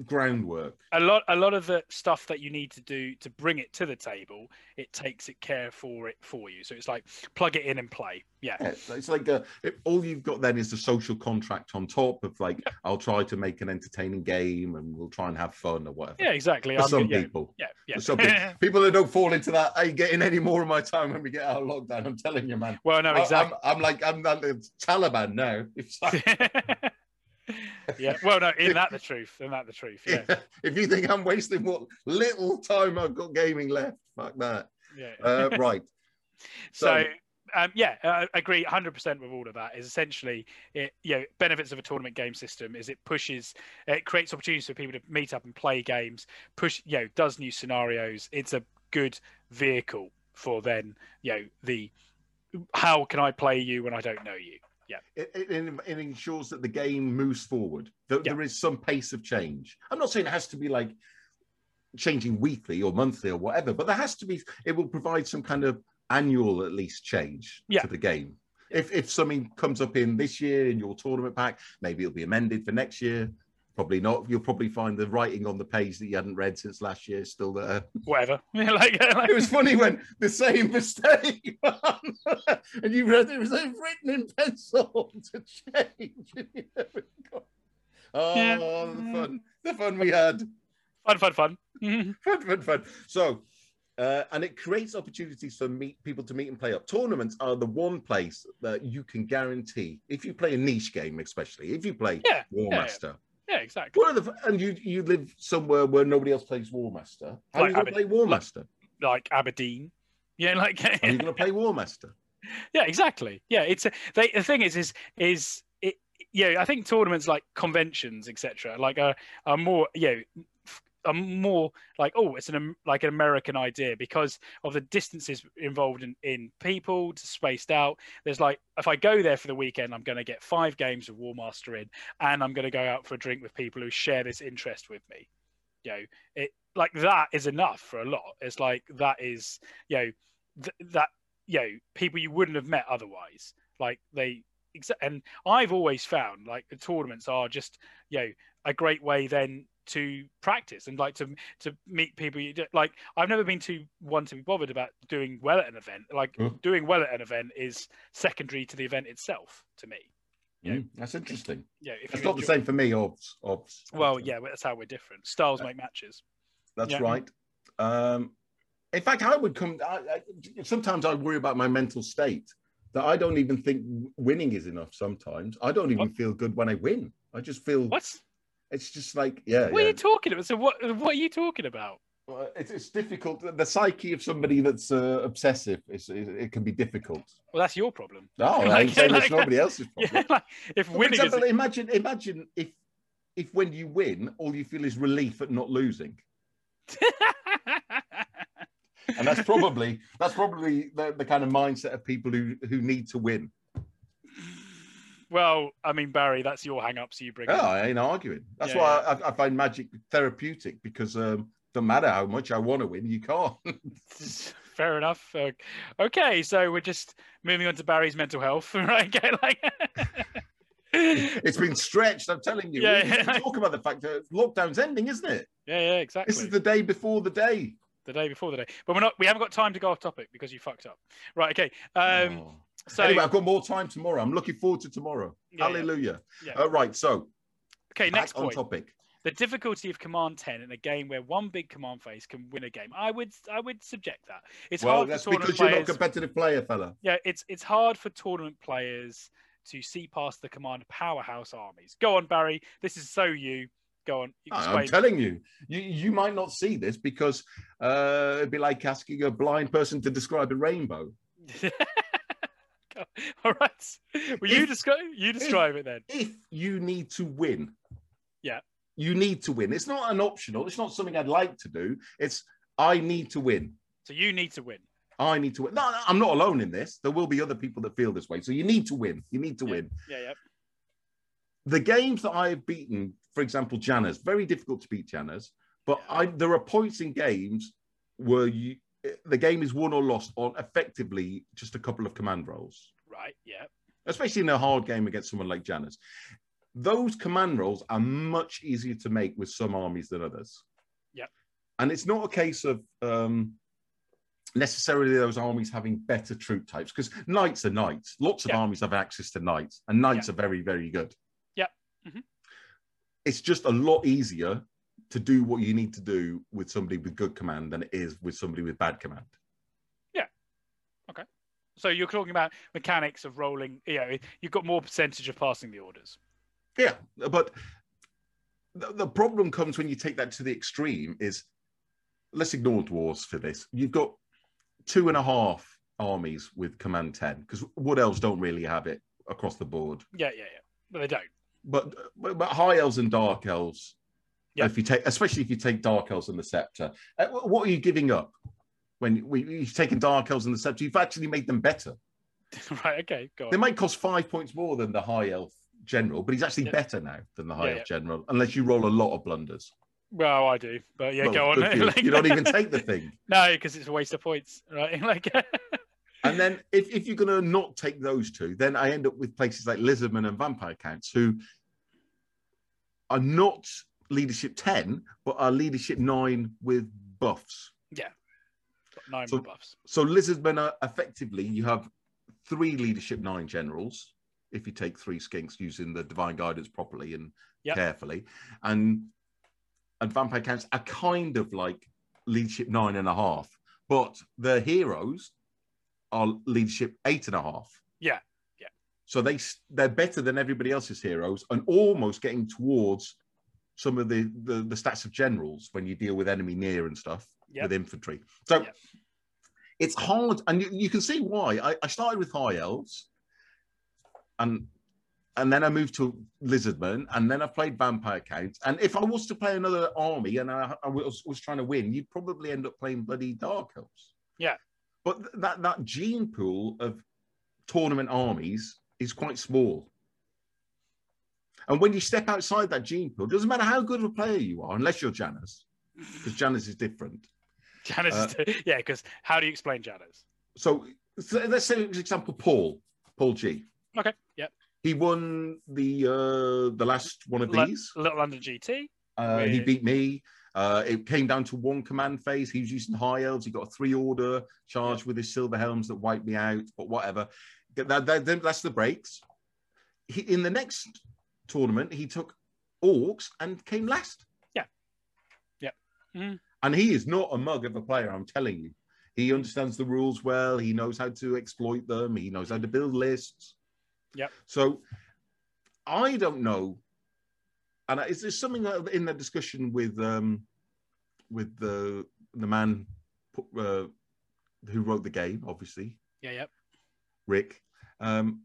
groundwork. A lot, a lot of the stuff that you need to do to bring it to the table, it takes it care for it for you. So it's like plug it in and play. Yeah, yeah it's like uh, it, all you've got then is the social contract on top of like, yeah. I'll try to make an entertaining game and we'll try and have fun or whatever. Yeah, exactly. For I'm, some yeah, people, yeah, yeah. For some people, people that don't fall into that ain't getting any more of my time when we get out of lockdown. I'm telling you, man. Well, no, exactly. I, I'm, I'm like I'm like the Taliban now. It's like... yeah, well, no, isn't that the truth? Isn't that the truth? Yeah. yeah. If you think I'm wasting what little time I've got gaming left, fuck that. Yeah. Uh, right. So, so um, yeah, I agree one hundred percent with all of that. Is essentially, it, you know, benefits of a tournament game system is it pushes, it creates opportunities for people to meet up and play games. Push, you know, does new scenarios. It's a good vehicle for then, you know, the how can I play you when I don't know you. Yeah, it, it, it ensures that the game moves forward. That yeah. there is some pace of change. I'm not saying it has to be like changing weekly or monthly or whatever, but there has to be. It will provide some kind of annual, at least, change yeah. to the game. If if something comes up in this year in your tournament pack, maybe it'll be amended for next year. Probably not. You'll probably find the writing on the page that you hadn't read since last year still there. Whatever. like, like... It was funny when the same mistake, and you read it was written in pencil to change. Oh, yeah. the fun, the fun we had. Fun, fun, fun. fun, fun, fun. So, uh, and it creates opportunities for meet people to meet and play up. Tournaments are the one place that you can guarantee, if you play a niche game, especially if you play yeah. War yeah, Master. Yeah. Yeah, exactly. What are the, and you you live somewhere where nobody else plays War Master. How like are you going to play War Master? Like Aberdeen. Yeah, like. Are you going to play War Master? Yeah, exactly. Yeah, it's a, they, the thing is, is is it? Yeah, I think tournaments like conventions, et cetera, like are are more, you know, are more like, oh, it's an like an American idea because of the distances involved in, in people, spaced out. There's like, if I go there for the weekend, I'm going to get five games of War Master in, and I'm going to go out for a drink with people who share this interest with me. You know, it like that is enough for a lot. It's like that is, you know, th- that you know, people you wouldn't have met otherwise. Like they. And I've always found like the tournaments are just, you know, a great way then to practice and like to to meet people. You do, like I've never been too one to be bothered about doing well at an event. Like mm. doing well at an event is secondary to the event itself to me. You know? mm, that's interesting. Yeah, if it's not enjoy... the same for me. Obs, obs. Well, yeah, that's how we're different. Styles uh, make matches. That's yeah. right. Um, in fact, I would come. I, I, sometimes I worry about my mental state. That I don't even think winning is enough sometimes. I don't even what? feel good when I win. I just feel... What? It's just like, yeah. What yeah. are you talking about? So what What are you talking about? Well, it's, it's difficult. The psyche of somebody that's uh, obsessive, is, it, it can be difficult. Well, that's your problem. No, like, I ain't saying like, it's nobody else's problem. Yeah, like, if For winning example, is... imagine, imagine if, if when you win, all you feel is relief at not losing. And that's probably that's probably the, the kind of mindset of people who, who need to win. Well, I mean, Barry, that's your hang-up, so you bring oh, it up. I ain't arguing. That's yeah, why yeah. I, I find Magic therapeutic, because um, no matter how much I want to win, you can't. Fair enough. Uh, okay, so we're just moving on to Barry's mental health, right? Okay, like... It's been stretched, I'm telling you. Yeah, we yeah. talk about the fact that lockdown's ending, isn't it? Yeah, yeah, exactly. This is the day before the day. The day before the day, but we're not. We haven't got time to go off topic because you fucked up. Right? Okay. Um, oh. So anyway, I've got more time tomorrow. I'm looking forward to tomorrow. Yeah, Hallelujah. Yeah. All right. So, okay. Next on point. topic. The difficulty of Command ten in a game where one big command phase can win a game. I would. I would subject that. It's well, hard that's for tournament because you're players. not a competitive player, fella. Yeah. It's it's hard for tournament players to see past the command powerhouse armies. Go on, Barry. This is so you. Go on. I'm telling you, you, you might not see this because uh, it'd be like asking a blind person to describe a rainbow. All right. Well, if, you describe you describe if, it then. If you need to win, yeah, you need to win. It's not an optional. It's not something I'd like to do. It's I need to win. So you need to win. I need to win. No, I'm not alone in this. There will be other people that feel this way. So you need to win. You need to yeah. win. Yeah, yeah. The games that I have beaten, for example, Janus, very difficult to beat Janus, but I, there are points in games where you, the game is won or lost on effectively just a couple of command rolls. Right, yeah. Especially in a hard game against someone like Janus. those command roles are much easier to make with some armies than others. Yeah. And it's not a case of um, necessarily those armies having better troop types, because knights are knights. Lots of Yeah. armies have access to knights, and knights Yeah. are very, very good. Yeah. Mm-hmm. It's just a lot easier to do what you need to do with somebody with good command than it is with somebody with bad command. So you're talking about mechanics of rolling. You know, you've got more percentage of passing the orders. Yeah, but the, the problem comes when you take that to the extreme is, let's ignore dwarves for this. You've got two and a half armies with command ten, because wood elves don't really have it across the board. Yeah, yeah, yeah. But they don't. But but, but high elves and dark elves, Yeah. if you take, especially if you take dark elves and the scepter, uh, what are you giving up? When we, you've taken dark elves and the scepter, you've actually made them better. Right, okay, go on. They might cost five points more than the high elf general, but he's actually Yeah. better now than the high Yeah, elf general, unless you roll a lot of blunders. Well, I do, but yeah, Well, go on. good for you. Like- You don't even take the thing. No, because it's a waste of points, right? Like, And then if, if you're going to not take those two, then I end up with places like Lizardmen and Vampire Counts, who are not leadership ten, but are leadership nine with buffs. yeah, got nine So- buffs. So Lizardmen are effectively, you have three leadership nine generals, if you take three skinks using the divine guidance properly and Yep. carefully. And and Vampire Counts are kind of like leadership nine and a half, but the heroes are leadership eight and a half. Yeah, yeah. So they they're better than everybody else's heroes, and almost getting towards some of the the, the stats of generals when you deal with enemy near and stuff Yep. with infantry. So Yep. it's hard, and you, you can see why. I, I started with high elves, and and then I moved to Lizardmen, and then I played Vampire Counts. And if I was to play another army and I, I was, was trying to win, you'd probably end up playing bloody Dark Elves. Yeah. But th- that, that gene pool of tournament armies is quite small. And when you step outside that gene pool, it doesn't matter how good of a player you are, unless you're Janus, because Janus is different. Janus, Uh, is yeah, because how do you explain Janus? So, so let's say, for example, Paul, Paul G. Okay, yeah. He won the uh, the last one of L- these. Little London G T. Uh, he with- beat me. Uh, it came down to one command phase. He was using high elves. He got a three order charge with his silver helms that wiped me out. But whatever, that, that, that- that's the breaks. He, in the next tournament, he took orcs and came last. Yeah. Yeah. Mhm. And he is not a mug of a player. I'm telling you, he understands the rules well. He knows how to exploit them. He knows how to build lists. Yep. So I don't know. And is there something in the discussion with um, with the the man uh, who wrote the game, obviously, Yeah, yeah. Rick? Um,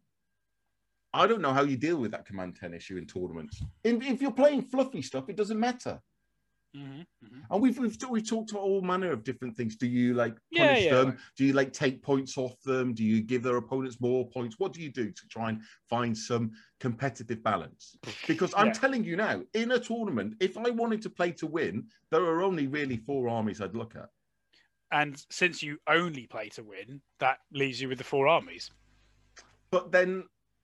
I don't know how you deal with that command ten issue in tournaments. In, if you're playing fluffy stuff, it doesn't matter. Mm-hmm, mm-hmm. And we've, we've we've talked about all manner of different things. Do you like Yeah, punish yeah. them? Do you like take points off them? Do you give their opponents more points? What do you do to try and find some competitive balance? Because I'm Yeah. telling you now, in a tournament, if I wanted to play to win, there are only really four armies I'd look at. And since you only play to win, that leaves you with the four armies. But then,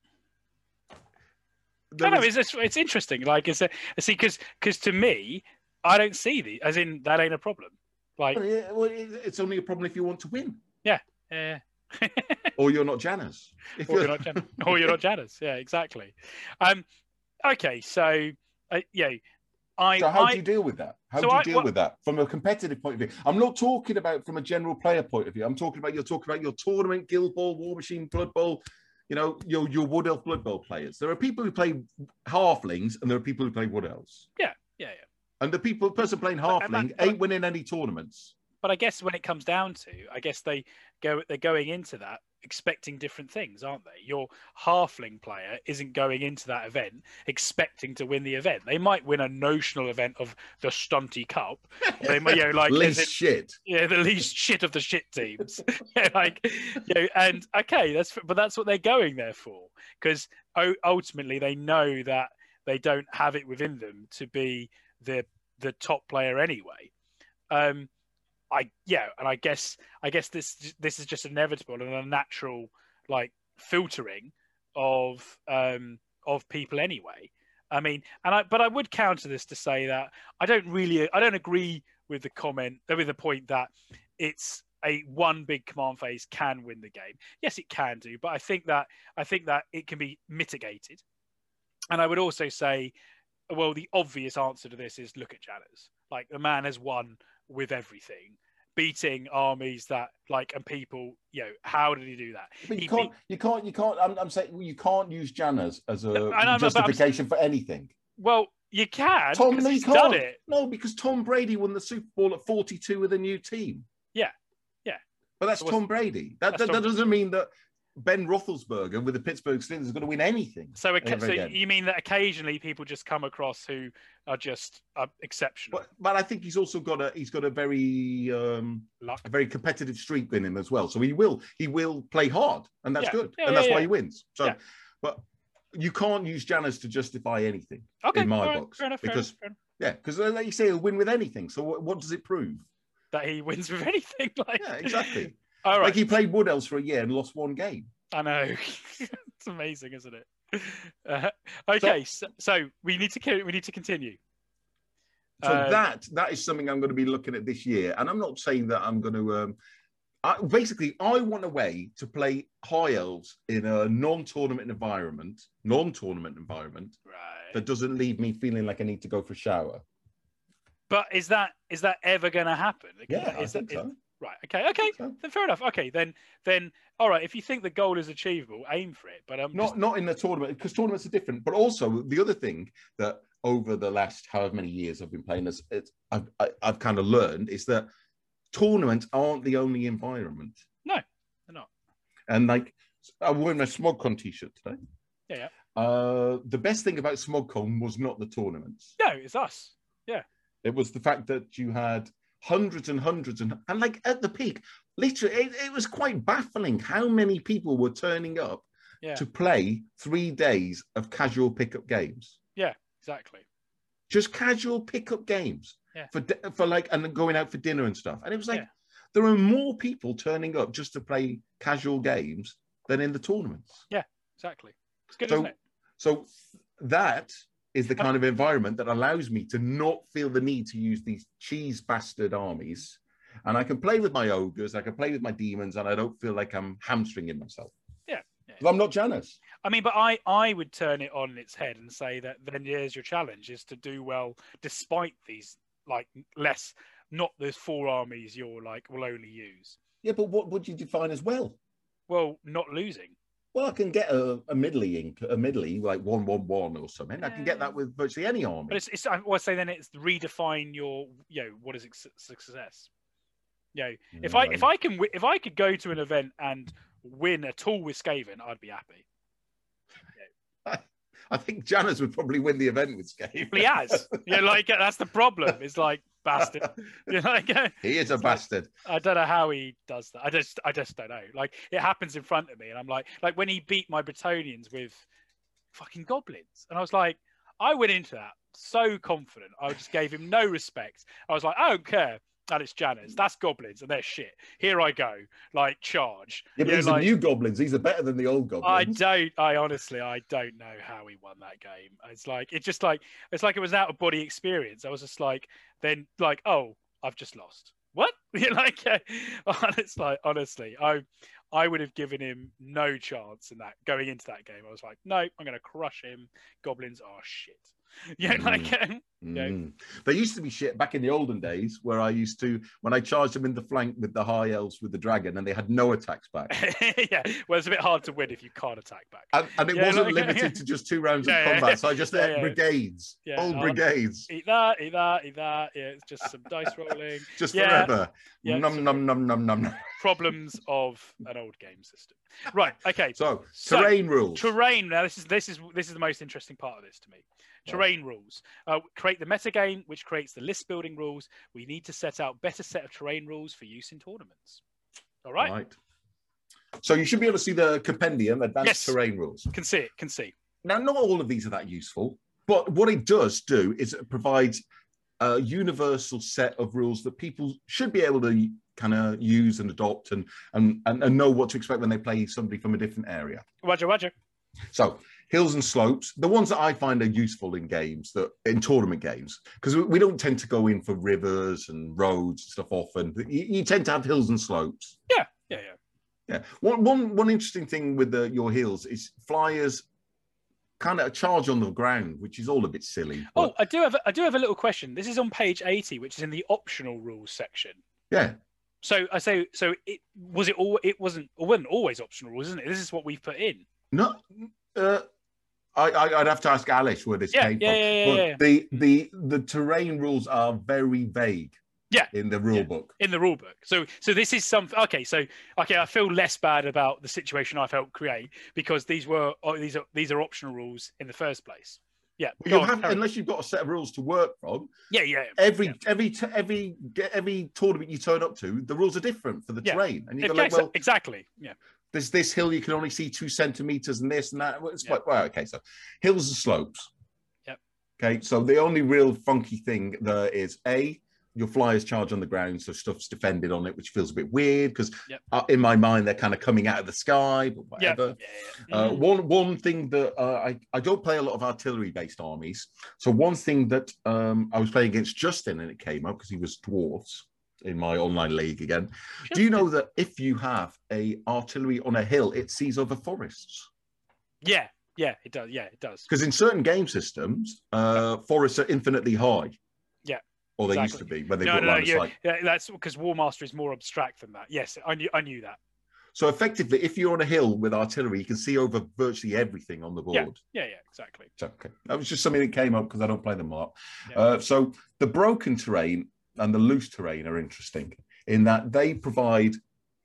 No, there no, is- it's, it's it's interesting. Like, it's a see, because because to me, I don't see the as in that ain't a problem. Like, well, it- well, it- it's only a problem if you want to win, eh. or you're not Janus. If or you're not Jan- or you're not Janus. Yeah, exactly. Um, okay, so uh, yeah, I So how I do you deal with that? How so do you I- deal well- with that from a competitive point of view? I'm not talking about from a general player point of view. I'm talking about you're talking about your tournament, Guild Ball, War Machine, Blood Bowl. You know, your your Wood Elf, Blood Bowl players. There are people who play halflings, and there are people who play Wood Elves. yeah, yeah, yeah. And the people person playing But- and that- halfling but- ain't winning any tournaments. But I guess when it comes down to, I guess they go they're going into that expecting different things, aren't they? Your halfling player isn't going into that event expecting to win the event. They might win a notional event of the Stunty Cup. They might, you know, like as Least in- shit. yeah, the least shit of the shit teams. Yeah, like, you know, and okay, that's but that's what they're going there for, because ultimately they know that they don't have it within them to be the the top player anyway. Um, I yeah, and I guess I guess this this is just inevitable and a natural like filtering of um of people anyway. I mean, and I but I would counter this to say that I don't really I don't agree with the comment with the point that it's a one big command phase can win the game. Yes, it can do, but I think that I think that it can be mitigated. And I would also say, well, the obvious answer to this is look at Janners. Like the man has won with everything, beating armies that like and people. You know, how did he do that? But you He can't, beat- you can't, you can't. I'm, I'm saying you can't use Janners as a No, I know, but I'm- justification for anything. Well, you can Tom, because no, you he's can't. done it. No, because Tom Brady won the Super Bowl at forty-two with a new team. Yeah, yeah. But that's So what's- Tom Brady. That, that's that, Tom- that doesn't mean that Ben Roethlisberger with the Pittsburgh Steelers is going to win anything. So, ever so again. you mean that occasionally people just come across who are just uh, exceptional? But, but I think he's also got a he's got a very um, Luck. a very competitive streak in him as well. So he will he will play hard, and that's Yeah. good, Yeah, and yeah, that's why yeah. he wins. So, Yeah. but you can't use Janners to justify anything Okay, in my all right, box fair enough, fair because enough, fair enough. yeah, because like you say, he'll win with anything. So what, what does it prove? That he wins with anything. Like Yeah, exactly. All right, Like he played Wood Elves for a year and lost one game. I know. It's amazing, isn't it? Uh, okay, so, so we need to co- we need to continue. So Uh, that that is something I'm going to be looking at this year, and I'm not saying that I'm going to. Um, I, basically, I want a way to play High Elves in a non-tournament environment, non-tournament environment Right. that doesn't leave me feeling like I need to go for a shower. But is that is that ever going to happen? Yeah, I is think that, so. Right. Okay. Okay. So, Then fair enough. Okay. Then then all right. If you think the goal is achievable, aim for it. But um, not just- not in the tournament because tournaments are different. But also the other thing that over the last however many years I've been playing this, it's, I've I, I've kind of learned is that tournaments aren't the only environment. No, they're not. And like I'm wearing my SmogCon t-shirt today. Yeah. Yeah. Uh, the best thing about SmogCon was not the tournaments. No, it's us. It was the fact that you had hundreds and hundreds and and like at the peak, literally, it, it was quite baffling how many people were turning up Yeah. to play three days of casual pickup games. Exactly. Just casual pickup games Yeah. for di- for like and then going out for dinner and stuff. And it was like Yeah. there are more people turning up just to play casual games than in the tournaments. Exactly. It's good, So- isn't it? So that is the kind of environment that allows me to not feel the need to use these cheese bastard armies. And I can play with my ogres, I can play with my demons, and I don't feel like I'm hamstringing myself. Yeah, yeah. 'Cause I'm not Janus. I mean, but I, I would turn it on its head and say that then here's your challenge is to do well despite these like less, not those four armies you're like will only use. Yeah, but what would you define as well? Well, not losing. Well, I can get a, a middly ink, a middly like one one one or something. I can get that with virtually any army. But it's, it's I would say then it's redefine your, you know, what is ex- success. You know, if I if I can wi- if I could go to an event and win at all with Skaven, I'd be happy. I think Janus would probably win the event with Scave. But he has. You know, like that's the problem. It's like bastard. You know, like He is a It's like- bastard. I don't know how he does that. I just I just don't know. Like it happens in front of me, and I'm like like when he beat my Bretonians with fucking goblins, and I was like, I went into that so confident. I just gave him no respect. I was like, I don't care. And it's Janus. That's goblins, and they're shit. Here I go, like charge. Yeah, but You know, these like, are new goblins. These are better than the old I goblins. don't. I honestly, I don't know how he won that game. It's like it just like it's like it was an out of body experience. I was just like, then like, oh, I've just lost. What? You know, like, uh, it's like honestly, I, I would have given him no chance in that going into that game. I was like, no, I'm going to crush him. Goblins are shit. Yeah, Mm. like. Um, Yeah. Mm. They used to be shit back in the olden days where I used to, when I charged them in the flank with the high elves with the dragon and they had no attacks back. yeah, well, it's a bit hard to win if you can't attack back. And, and it Yeah, wasn't like- limited to just two rounds Yeah, of yeah, combat. yeah. So I just Yeah, had yeah. brigades, Yeah, whole I- brigades, Eat that, eat that, eat that. Yeah, it's just some dice rolling. just yeah. forever. Yeah, num, so- num, num, num, num, num. Problems of an old game system. Right. Okay. So, So, terrain rules. Terrain. Now, this is this is this is the most interesting part of this to me. Terrain rules. Uh, create the metagame, which creates the list building rules. We need to set out better set of terrain rules for use in tournaments. All right. Right. So you should be able to see the compendium, advanced Yes. terrain rules. Can see it. Can see. Now, not all of these are that useful, but what it does do is it provides a universal set of rules that people should be able to kind of use and adopt and, and, and, and know what to expect when they play somebody from a different area. Roger. Roger. So hills and slopes, the ones that I find are useful in games, that in tournament games, because we, we don't tend to go in for rivers and roads and stuff often. You, you tend to have hills and slopes. Yeah, yeah, yeah. Yeah. One, one, one interesting thing with the, your hills is flyers kind of charge on the ground, which is all a bit silly. But... Oh, I do have a, I do have a little question. This is on page eighty, which is in the optional rules section. Yeah. So I say, so it was it all? It wasn't. It wasn't always optional rules, isn't it? This is what we've put in. No, uh, I, I I'd have to ask Alice where this Yeah, came yeah, from. yeah, yeah, but yeah. the the the terrain rules are very vague. Yeah. In the rule Yeah. book. In the rule book. So so this is something. Okay, so okay, I feel less bad about the situation I've helped create because these were oh, these are these are optional rules in the first place. Yeah. Well, you on, have, carry on. unless you've got a set of rules to work from. Yeah, yeah. Every yeah. every t- every every tournament you turn up to, the rules are different for the Yeah. terrain, and you go Yeah, like, well, exactly. Yeah. there's this hill you can only see two centimeters, and this and that. Well, it's Yeah. like, well, okay, so hills and slopes. Yep. Okay, so the only real funky thing there is a your flyers charge on the ground, so stuff's defended on it, which feels a bit weird because Yep. uh, in my mind they're kind of coming out of the sky, but Yeah. whatever. Yeah, yeah. Uh, Mhm. one one thing that uh, I I don't play a lot of artillery based armies. So one thing that um, I was playing against Justin and it came up because he was dwarves in my online league again. Do you know that if you have a artillery on a hill, it sees over forests? Yeah. Yeah. It does. Yeah, it does. Because in certain game systems, uh, forests are infinitely high. Yeah. Or they Exactly. used to be when they No, brought no, no. line of Yeah, sight. yeah, that's because Warmaster is more abstract than that. Yes, I knew. I knew that. So effectively, if you're on a hill with artillery, you can see over virtually everything on the Yeah. board. Yeah. Yeah. Exactly. So, okay. That was just something that came up because I don't play them a lot. Yeah. Uh, so the broken terrain and the loose terrain are interesting in that they provide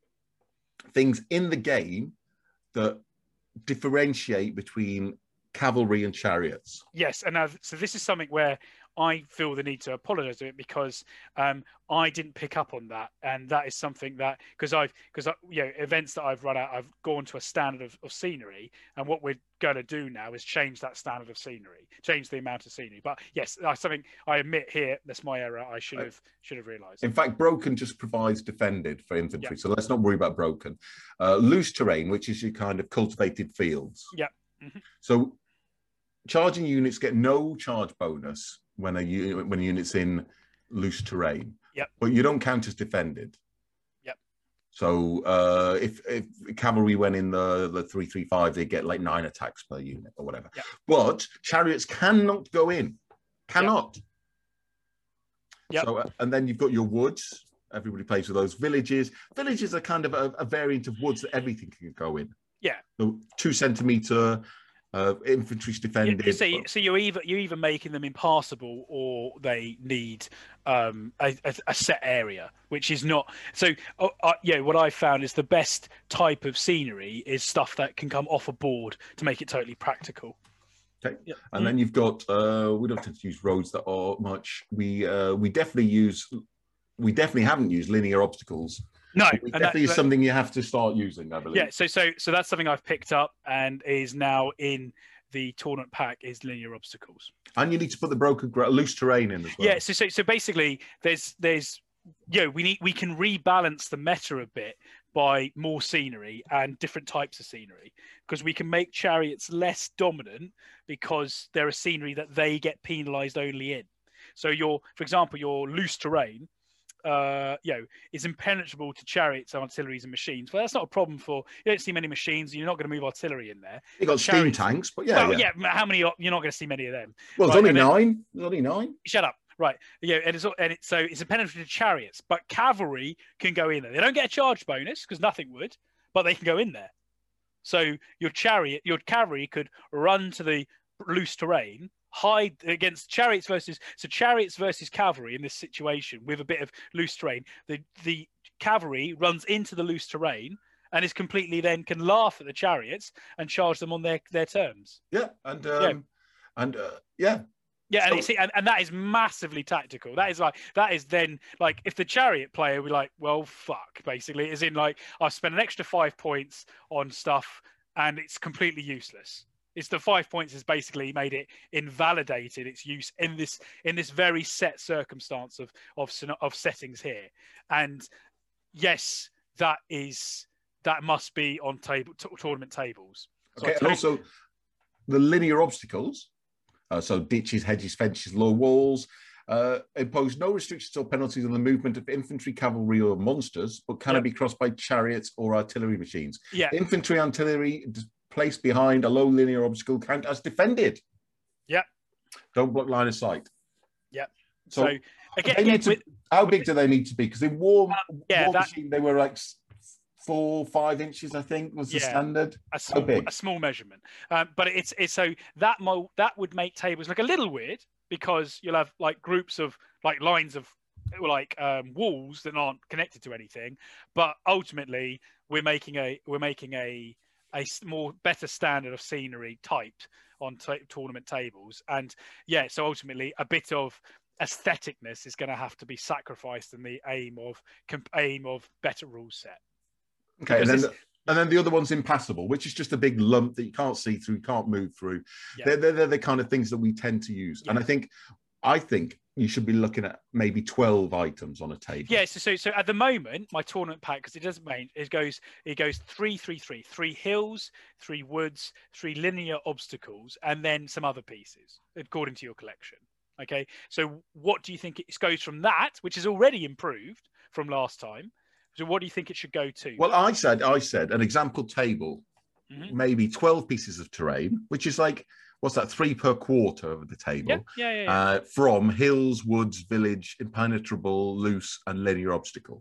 things in the game that differentiate between cavalry and chariots. Yes, and now, so this is something where I feel the need to apologise to it because um, I didn't pick up on that, and that is something that because I've because you know events that I've run out, I've gone to a standard of, of scenery, and what we're going to do now is change that standard of scenery, change the amount of scenery. But yes, that's something I admit here. That's my error. I should have should have realised. In fact, broken just provides defended for infantry, Yeah. so let's not worry about broken. Uh, loose terrain, which is your kind of cultivated fields. Yeah. Mhm. So charging units get no charge bonus when a u- when a unit's in loose terrain. Yep. But you don't count as defended. Yep. So uh, if if cavalry went in the the three three five, they get like nine attacks per unit or whatever. Yep. But chariots cannot go in. Cannot. Yep. So uh, and then you've got your woods. Everybody plays with those villages. Villages are kind of a, a variant of woods that everything can go in. Yeah. So two centimeter. Uh, infantry's defended. You, so, you, so you're either you're either making them impassable or they need um, a, a, a set area, which is not. So uh, uh, yeah, what I found is the best type of scenery is stuff that can come off a board to make it totally practical. Okay, Yep. and then you've got uh, we don't tend to use roads that are much. We uh, we definitely use. We definitely haven't used linear obstacles. No, It and definitely that- is something you have to start using, I believe. Yeah, so so so that's something I've picked up and is now in the tournament pack is linear obstacles. And you need to put the broken gra- loose terrain in as well. Yeah, so so so basically there's there's you know, we need we can rebalance the meta a bit by more scenery and different types of scenery because we can make chariots less dominant because they're a scenery that they get penalized only in. So your for example, your loose terrain uh, you know, is impenetrable to chariots, artilleries, and machines. Well, that's not a problem for you. Don't see many machines. You're not going to move artillery in there. You got steam Chariots- tanks, but yeah, well, yeah. yeah. How many? You're not going to see many of them. Well, there's Right, only and then- nine. There's only nine. Shut up. Right. Yeah, and it's and it's so it's impenetrable to chariots, but cavalry can go in there. They don't get a charge bonus because nothing would, but they can go in there. So your chariot, your cavalry could run to the loose terrain, hide against chariots versus so chariots versus cavalry in this situation with a bit of loose terrain. The the cavalry runs into the loose terrain and is completely then can laugh at the chariots and charge them on their their terms. Yeah, and um, Yeah. and uh, yeah, Yeah, and, So- you see, and, and that is massively tactical. That is like that is then like if the chariot player would be like, well, fuck, basically, as in like I've spent an extra five points on stuff and it's completely useless. It's the five points has basically made it invalidated its use in this in this very set circumstance of of scena- of settings here. And yes, that is that must be on table t- tournament tables. So okay. I And take- also, the linear obstacles, uh, so ditches, hedges, fences, low walls, uh, impose no restrictions or penalties on the movement of infantry, cavalry, or monsters, but cannot Yep. be crossed by chariots or artillery machines. Yeah. Infantry, artillery placed behind a low linear obstacle count as defended. Yeah. Don't block line of sight. Yeah. So, So, they again, need again to- with, how big do they need to be? Because in War, yeah, War that- Machine, they were like s- four, five inches, I think, was the Yeah. standard. a small, big? a small measurement, um, but it's it's so that mo- that would make tables look a little weird because you'll have like groups of like lines of like um, walls that aren't connected to anything, but ultimately we're making a we're making a a s- more better standard of scenery typed on t- tournament tables, and yeah, so ultimately a bit of aestheticness is going to have to be sacrificed in the aim of comp- aim of better rule set. Okay, and Because then, this- the, and then the other one's impassable, which is just a big lump that you can't see through, can't move through. Yeah. They're, they're, they're the kind of things that we tend to use. And I Yeah. think, I think you should be looking at maybe twelve items on a table. Yeah, so so, so at the moment, my tournament pack, because it doesn't mean it goes it goes three, three, three, three hills, three woods, three linear obstacles, and then some other pieces according to your collection. Okay, so what do you think it goes from that, which is already improved from last time? So what do you think it should go to? Well, I said, I said an example table, Mhm. maybe twelve pieces of terrain, which is like, what's that, three per quarter of the table, yeah, yeah, yeah. yeah. uh, from hills, woods, village, impenetrable, loose, and linear obstacle.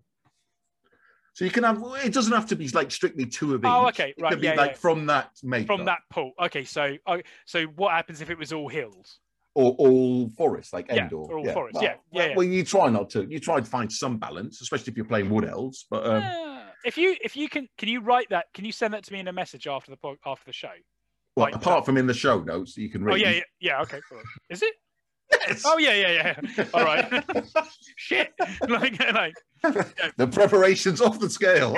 So you can have, it doesn't have to be like strictly two of each. Oh, okay, It right, could be yeah, like yeah. from that makeup. From that pool. Okay, so uh, so what happens if it was all hills? Or all forest, like Yeah, Endor. or all forest, Well, yeah, yeah, well, yeah. well, you try not to. You try to find some balance, especially if you're playing wood elves. But um, Ah, if you if you can can you write that? Can you send that to me in a message after the po- after the show? well, like apart that- from in the show notes that you can read. Oh yeah, yeah, yeah. Okay, cool. Is it? Yes. Oh yeah, yeah, yeah. All right. Shit. Like, like. The preparations off the scale.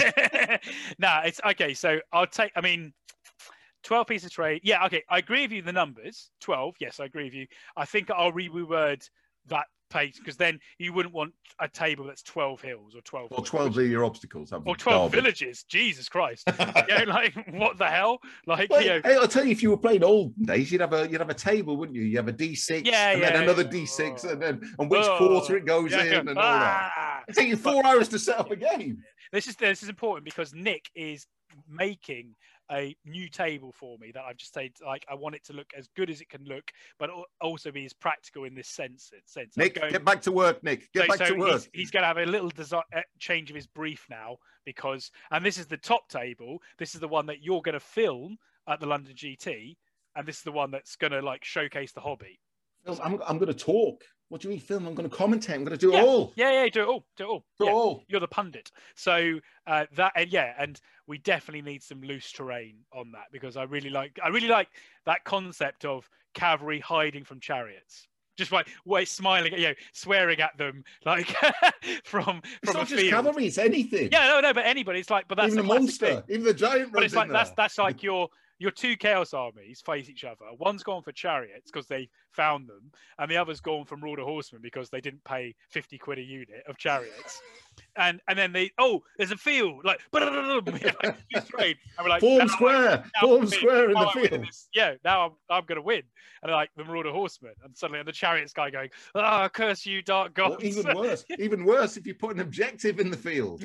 Nah, it's okay. So I'll take. I mean, twelve pieces of trade. Yeah, okay. I agree with you. The numbers twelve. Yes, I agree with you. I think I'll reword that page because then you wouldn't want a table that's twelve hills or twelve. Or woods, twelve which- linear obstacles. That would or be twelve garbage. villages. Jesus Christ. You know, like what the hell? Like Well, you know, hey, I'll tell you, if you were playing olden days, you'd have a you'd have a table, wouldn't you? You have a D six, Yeah, and then yeah, another yeah. D six, and then and which Oh, quarter it goes yeah, in, and all that. ah. It takes you four hours to set up a game. This is this is important because Nick is making a new table for me that I've just said like I want it to look as good as it can look, but al- also be as practical in this sense. sense. I'm Nick, going- get back to work. Nick, get so, back so to work. He's, he's going to have a little design, uh, change of his brief now because, and this is the top table. This is the one that you're going to film at the London G T, and this is the one that's going to like showcase the hobby. Film, I'm, I'm going to talk. What do you mean film? I'm going to commentate. I'm going to do Yeah. it all. Yeah, yeah, do it all, do it all. Do yeah. it all. You're the pundit. So uh, that and yeah, and we definitely need some loose terrain on that because I really like I really like that concept of cavalry hiding from chariots. Just like way smiling at you, know, swearing at them like from It's from not a just field. cavalry. It's anything. Yeah, no, no, but anybody. It's like, but that's Even a the classic monster. thing. Even the giant. But it's runs like in that's there. that's like your your two chaos armies face each other. One's gone for chariots because they found them, and the other's gone from Lord of Horsemen because they didn't pay fifty quid a unit of chariots. And and then they oh there's a field like we have, like this trade and we're like Form now square. I- now I Form win. square in Now the I win field. this- Yeah, now I'm I'm gonna win. And like the Lord of Horsemen, and suddenly and the chariots guy going, ah, curse you, dark Or gods. even worse. Even worse if you put an objective in the field.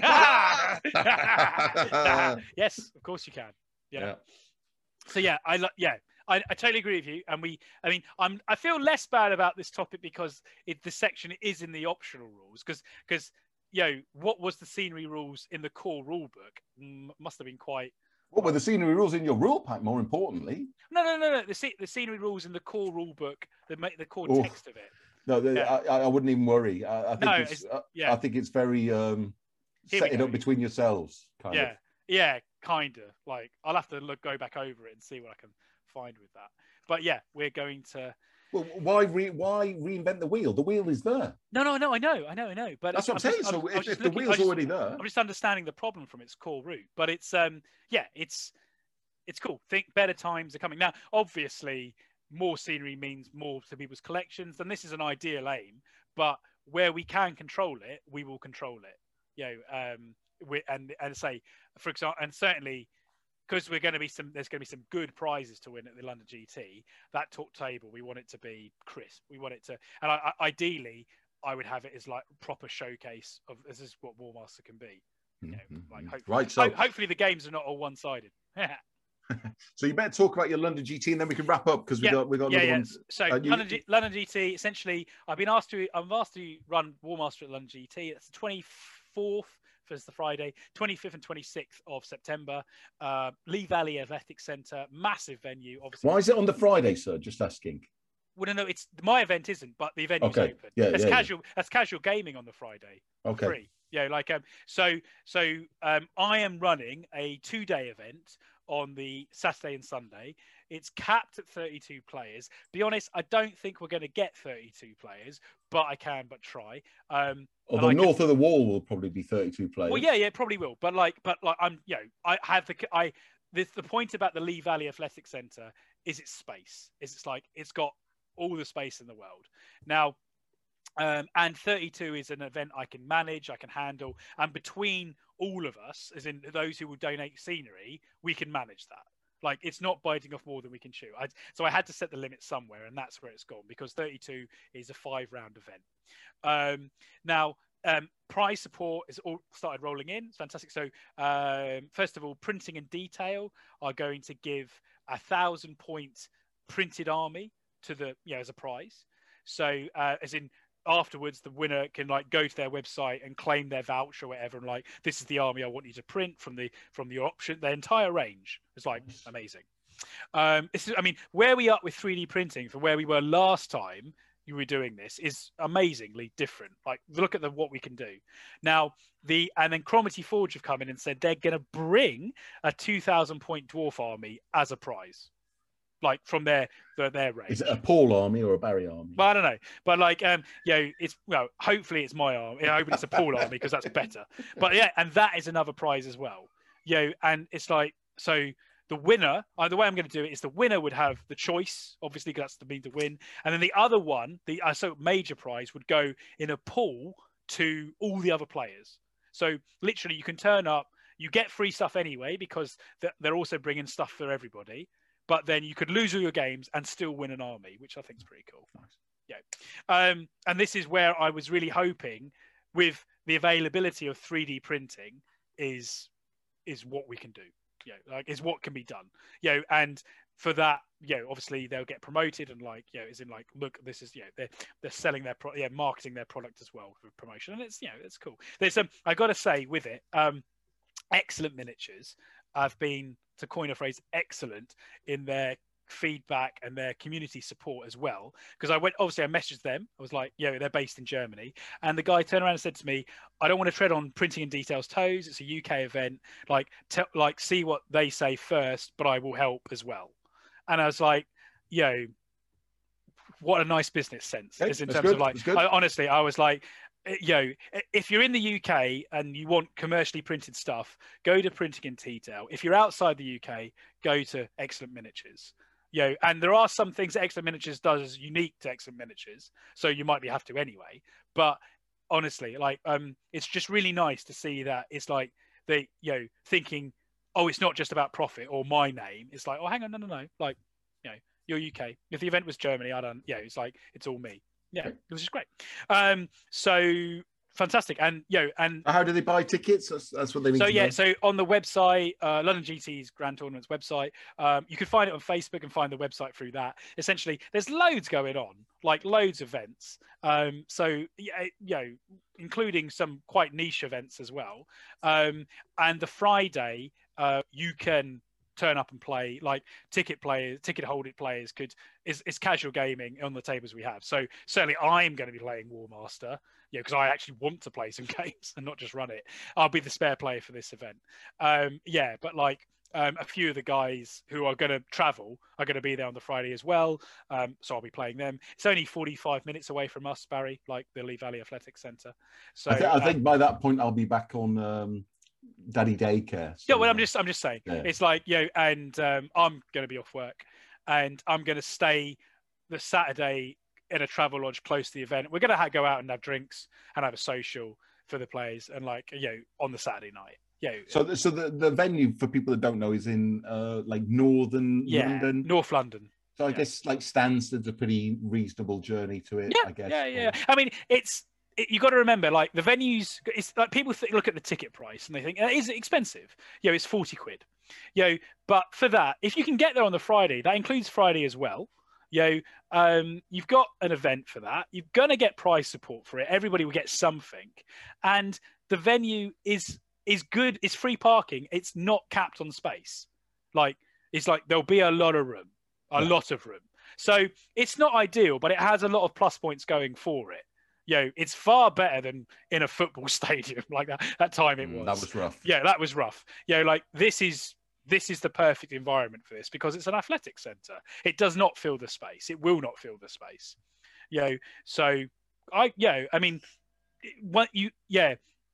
Yes, of course you can. Yeah. Yeah. So yeah, I lo- yeah, I, I totally agree with you. And we, I mean, I'm I feel less bad about this topic because it the section is in the optional rules because because you know what was the scenery rules in the core rule book M- must have been quite. What were the scenery rules in your rule pack? More importantly, No, no, no, no. The sce- the scenery rules in the core rule book, the ma- the core Oh. text of it. no, the, Yeah. I, I wouldn't even worry. I, I think No, it's, it's- uh, yeah. I think it's very um, Here we set it go. up between yourselves. Kind Yeah, of. yeah, kind of. Like I'll have to look, go back over it and see what I can find with that. But yeah, we're going to. Well, why re, why reinvent the wheel? The wheel is there. No, no, no, I know, I know, I know. But That's what I'm saying. just- So I was if, just if the looking- I wheel's was just- already there, I'm just understanding the problem from its core root, but it's um yeah, it's it's cool. Think better times are coming. Now, obviously, more scenery means more to people's collections, and this is an ideal aim. But where we can control it, we will control it. You know, um, we, and and say, for example, and certainly because we're going to be some, there's going to be some good prizes to win at the London G T. That top table, we want it to be crisp. We want it to, and I, I, ideally, I would have it as like proper showcase of this is what Warmaster can be. You know, Mm-hmm. like hopefully, Right, so ho- hopefully the games are not all one-sided. so you better talk about your London G T, and then we can wrap up because we Yeah, got we got yeah, another yeah. one. So Uh, you- London, G- London G T. Essentially, I've been asked to. I'm asked to run Warmaster at London G T. It's the twenty-fourth for the Friday, twenty-fifth and twenty-sixth of September. Uh, Lee Valley Athletic Centre, massive venue. Obviously, Why is it on the Friday, sir? Just asking. well, no, no, it's my event isn't, but the venue's Okay. open. Yeah, that's yeah, yeah. casual. That's casual gaming on the Friday. Okay. Free. Yeah, like um. So so um, I am running a two-day event on the Saturday and Sunday. It's capped at thirty-two players. Be honest, I don't think we're going to get thirty-two players, but I can but try. Um, Although and I north can, of the wall will probably be thirty-two players. well, yeah, yeah, it probably will. But like, but like, I'm, you know, I have the, I, the, the point about the Lee Valley Athletic Centre is its space. Is it's like it's got all the space in the world now. Um, and thirty-two is an event I can manage, I can handle, and between all of us, as in those who will donate scenery, we can manage that. Like it's not biting off more than we can chew. I, so I had to set the limit somewhere, and that's where it's gone because thirty-two is a five-round event. Um, now, um, prize support is all started rolling in. It's fantastic. So um, first of all, printing and detail are going to give a thousand point printed army to the yeah as a prize. So uh, as in. Afterwards, the winner can like go to their website and claim their voucher or whatever, and like this is the army I want you to print from the from the option. Their entire range is like Nice. amazing. Um, this is, I mean, where we are with three D printing from where we were last time you were doing this is amazingly different. Like look at the what we can do now. The and then Cromarty Forge have come in and said they're going to bring a two thousand point dwarf army as a prize. Like from their their, their range. Is it a Paul army or a Barry army? Well, I don't know, but like, um, you know, it's well, hopefully it's my army. I hope it's a Paul army because that's better. But yeah, and that is another prize as well. You know, and it's like so the winner. Uh, the way I'm going to do it is the winner would have the choice, obviously, because that's the mean to win, and then the other one, the uh, so major prize would go in a pool to all the other players. So literally, you can turn up, you get free stuff anyway because they're also bringing stuff for everybody. But then you could lose all your games and still win an army, which I think is pretty cool. Nice. Yeah. Um, and this is where I was really hoping with the availability of three D printing is is what we can do. Yeah, like is what can be done. You know, and for that, you know, obviously they'll get promoted and like, you know, as in like, look, this is, you know, they're they're selling their pro- yeah, marketing their product as well for promotion. And it's, you know, it's cool. There's some I gotta say with it, um, Excellent Miniatures have been, to coin a phrase, excellent in their feedback and their community support as well. Because I went, obviously, I messaged them. I was like, yeah, they're based in Germany. And the guy turned around and said to me, I don't want to tread on Printing and Details toes. It's a U K event. Like, te- like see what they say first, but I will help as well. And I was like, you know, what a nice business sense. Okay, is in that's terms good, of like, that's good. I, honestly, I was like, you know, if you're in the U K and you want commercially printed stuff, go to Printing and Detail. If you're outside the U K, go to Excellent Miniatures. You know, and there are some things that Excellent Miniatures does unique to Excellent Miniatures, so you might be have to anyway. But honestly, like, um, it's just really nice to see that it's like they, you know, thinking, oh, it's not just about profit or my name. It's like, oh, hang on, no, no, no, like, you know, you're U K. If the event was Germany, I don't, yeah, it's like it's all me. Yeah, it was just great. Um, so fantastic, and you know, and How do they buy tickets? That's, that's what they need so to yeah, know. so on the website, uh, London G T's Grand Tournament's website, um, you can find it on Facebook and find the website through that. Essentially, there's loads going on, like loads of events. Um, so yeah, you know, including some quite niche events as well. Um, and the Friday, uh, you can turn up and play, like ticket players, ticket holding players could, is, is casual gaming on the tables we have. So certainly I'm going to be playing Warmaster, you know, because I actually want to play some games and not just run it. I'll be the spare player for this event. Um, yeah, but like um, a few of the guys who are going to travel are going to be there on the Friday as well. Um, so I'll be playing them. It's only forty-five minutes away from us, Barry, like the Lee Valley Athletic Centre. So I, th- I um, think by that point I'll be back on um, Daddy Daycare. So, yeah, well, I'm just, I'm just saying, yeah. it's like, you know, and um, I'm going to be off work, and I'm going to stay the Saturday in a travel lodge close to the event. We're going to ha- go out and have drinks and have a social for the players, and like, you know, on the Saturday night. you know, So, the, so the, the venue for people that don't know is in uh, like northern yeah, London. North London. So I yeah. guess like Stansted's a pretty reasonable journey to it. Yeah, I guess. yeah, yeah. I mean, it's it, you got to remember, like the venues. It's like people th- look at the ticket price and they think, uh, is it expensive? You know, it's forty quid. You know, but for that, if you can get there on the Friday, that includes Friday as well. You know, um, you've got an event for that. You're gonna get prize support for it. Everybody will get something, and the venue is is good. It's free parking. It's not capped on space. Like it's like there'll be a lot of room, a Yeah. lot of room. So it's not ideal, but it has a lot of plus points going for it. You know, it's far better than in a football stadium like that. That time it was. Mm, that was rough. Yeah, that was rough. You know, like this is this is the perfect environment for this because it's an athletic centre. It does not fill the space. It will not fill the space. You know, so I, yeah, I mean, what you, yeah.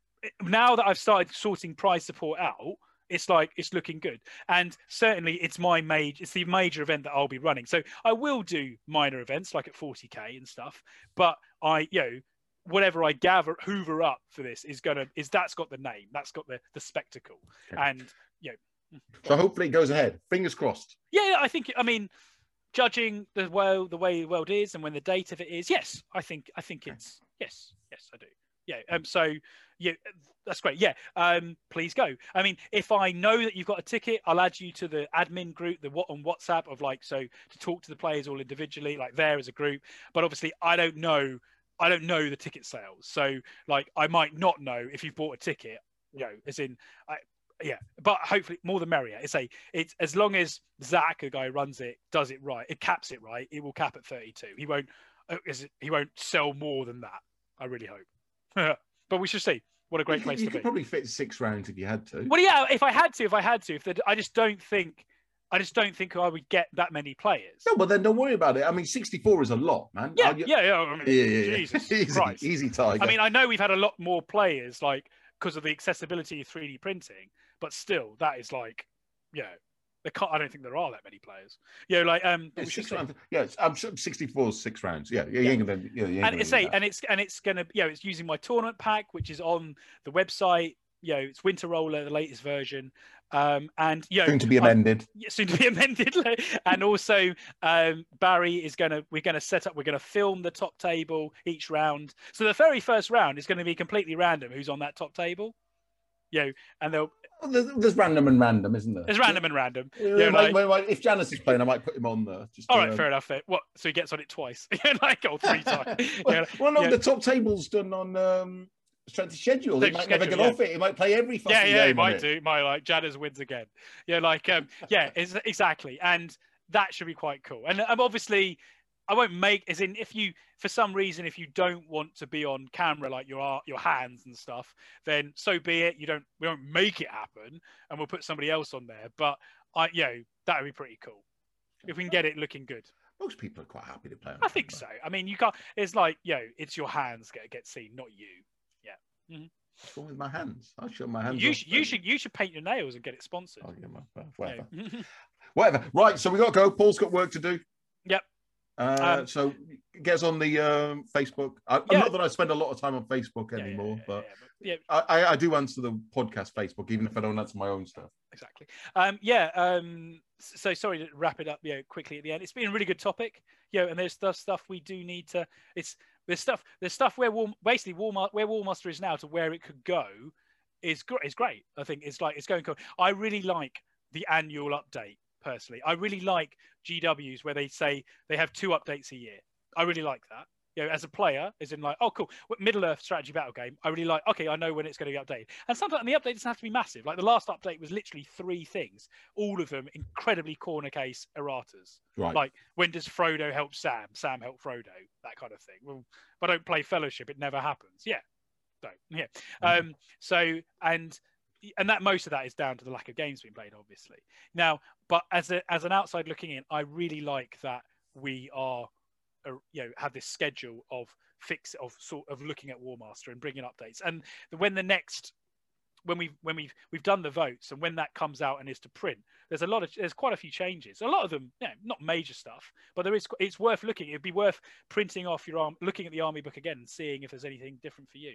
Now that I've started sorting prize support out, it's like it's looking good, and certainly it's my major it's the major event that I'll be running. So I will do minor events like at forty K and stuff, but I you know whatever I gather hoover up for this is gonna is that's got the name, that's got the the spectacle. Okay. And you know so hopefully it goes ahead, fingers crossed. Yeah, I think I mean judging the well the way the world is and when the date of it is, yes, I think I think it's yes yes I do. Yeah, um so yeah, that's great. Yeah, um, please go. I mean, if I know that you've got a ticket, I'll add you to the admin group, the what on WhatsApp of like, so to talk to the players all individually, like there as a group. But obviously, I don't know, I don't know the ticket sales, so like I might not know if you've bought a ticket. You know, as in, I yeah. But hopefully, more the merrier. It's a, it's as long as Zach, the guy who runs it, does it right, it caps it right. It will cap at thirty-two. He won't, is it, he won't sell more than that. I really hope. But we should see. What a great place you to could be. Probably fit six rounds if you had to. Well, yeah, if I had to, if I had to, if the, I just don't think, I just don't think I would get that many players. No, but then don't worry about it. I mean, sixty-four is a lot, man. Yeah, you... yeah, yeah. I mean, yeah, yeah, yeah. Jesus easy, Christ, easy tiger. I mean, I know we've had a lot more players, like because of the accessibility of three D printing, but still, that is like, yeah. There can't, I don't think there are that many players. You know, like um, yeah, six rounds, yeah it's, I'm sure sixty-four is six rounds. Yeah, yeah, yeah. You ain't gonna, yeah, you ain't and it's a, and it's and it's gonna, you know, it's using my tournament pack, which is on the website. You know, it's Winter Roller, the latest version, um, and you know, soon to be amended. I, soon to be amended, and also um, Barry is gonna, we're gonna set up, we're gonna film the top table each round. So the very first round is going to be completely random. Who's on that top table? You know, and they'll. Well, there's, there's random and random, isn't there? There's random and random. Yeah, yeah, like, like, like, if Janice is playing, I might put him on there. Just all to, right, um... fair enough. What? So he gets on it twice, like or three times. well, yeah, well, no, yeah. the top table's done on um, strength of schedule. He might schedule, never get yeah. off it. He might play every fucking yeah, yeah, game he might on do. Might like Janice wins again. Yeah, like um, yeah, it's, exactly, and that should be quite cool. And um, obviously, I won't make as in if you for some reason if you don't want to be on camera like your your hands and stuff, then so be it. You don't we don't make it happen, and we'll put somebody else on there. But I, you know, that would be pretty cool if we can get it looking good. Most people are quite happy to play on I think so. I mean, you can't. It's like you know, it's your hands get get seen, not you. Yeah. Mm-hmm. What's wrong with my hands? I'll show my hands. You off, should, you should you should paint your nails and get it sponsored. Oh, yeah, my, whatever. Yeah. Whatever. Right, so we got to go. Paul's got work to do. Yep. Uh, Um, so get us on the um, Facebook. I, Yeah. Not that I spend a lot of time on Facebook Yeah, yeah, anymore, yeah, but yeah, yeah, I, I, I do answer the podcast Facebook, even if I don't answer my own stuff. exactly. Um, yeah. Um, so sorry to wrap it up, you know, quickly at the end. It's been a really good topic, you know, and there's stuff stuff we do need to. It's there's stuff there's stuff where War, basically Walmart where Warmaster is now to where it could go is great. Is great. I think it's like it's going cool. I really like the annual update. Personally, I really like G Ws where they say they have two updates a year. I really like that. You know, as a player, as in like, oh, cool, Middle Earth strategy battle game. I really like. Okay, I know when it's going to be updated, and sometimes and the update doesn't have to be massive. Like the last update was literally three things, all of them incredibly corner case erratas. Right. Like when does Frodo help Sam? Sam help Frodo. That kind of thing. Well, if I don't play Fellowship, it never happens. Yeah, don't. Yeah. Mm-hmm. Um. So and. And that most of that is down to the lack of games being played, obviously. Now, but as a, as an outside looking in, I really like that we are, uh, you know, have this schedule of fix of sort of looking at Warmaster and bringing updates. And when the next, when we when we've we've done the votes and when that comes out and is to print, there's a lot of there's quite a few changes. A lot of them, you know, not major stuff, but there is. It's worth looking. It'd be worth printing off your arm, looking at the army book again, and seeing if there's anything different for you.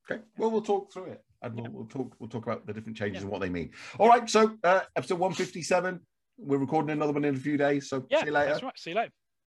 Okay. Well, we'll talk through it, and we'll, we'll talk. We'll talk about the different changes Yeah. and what they mean. All right. So, uh, episode one fifty-seven. We're recording another one in a few days. So, Yeah, see you later. that's right. See you later.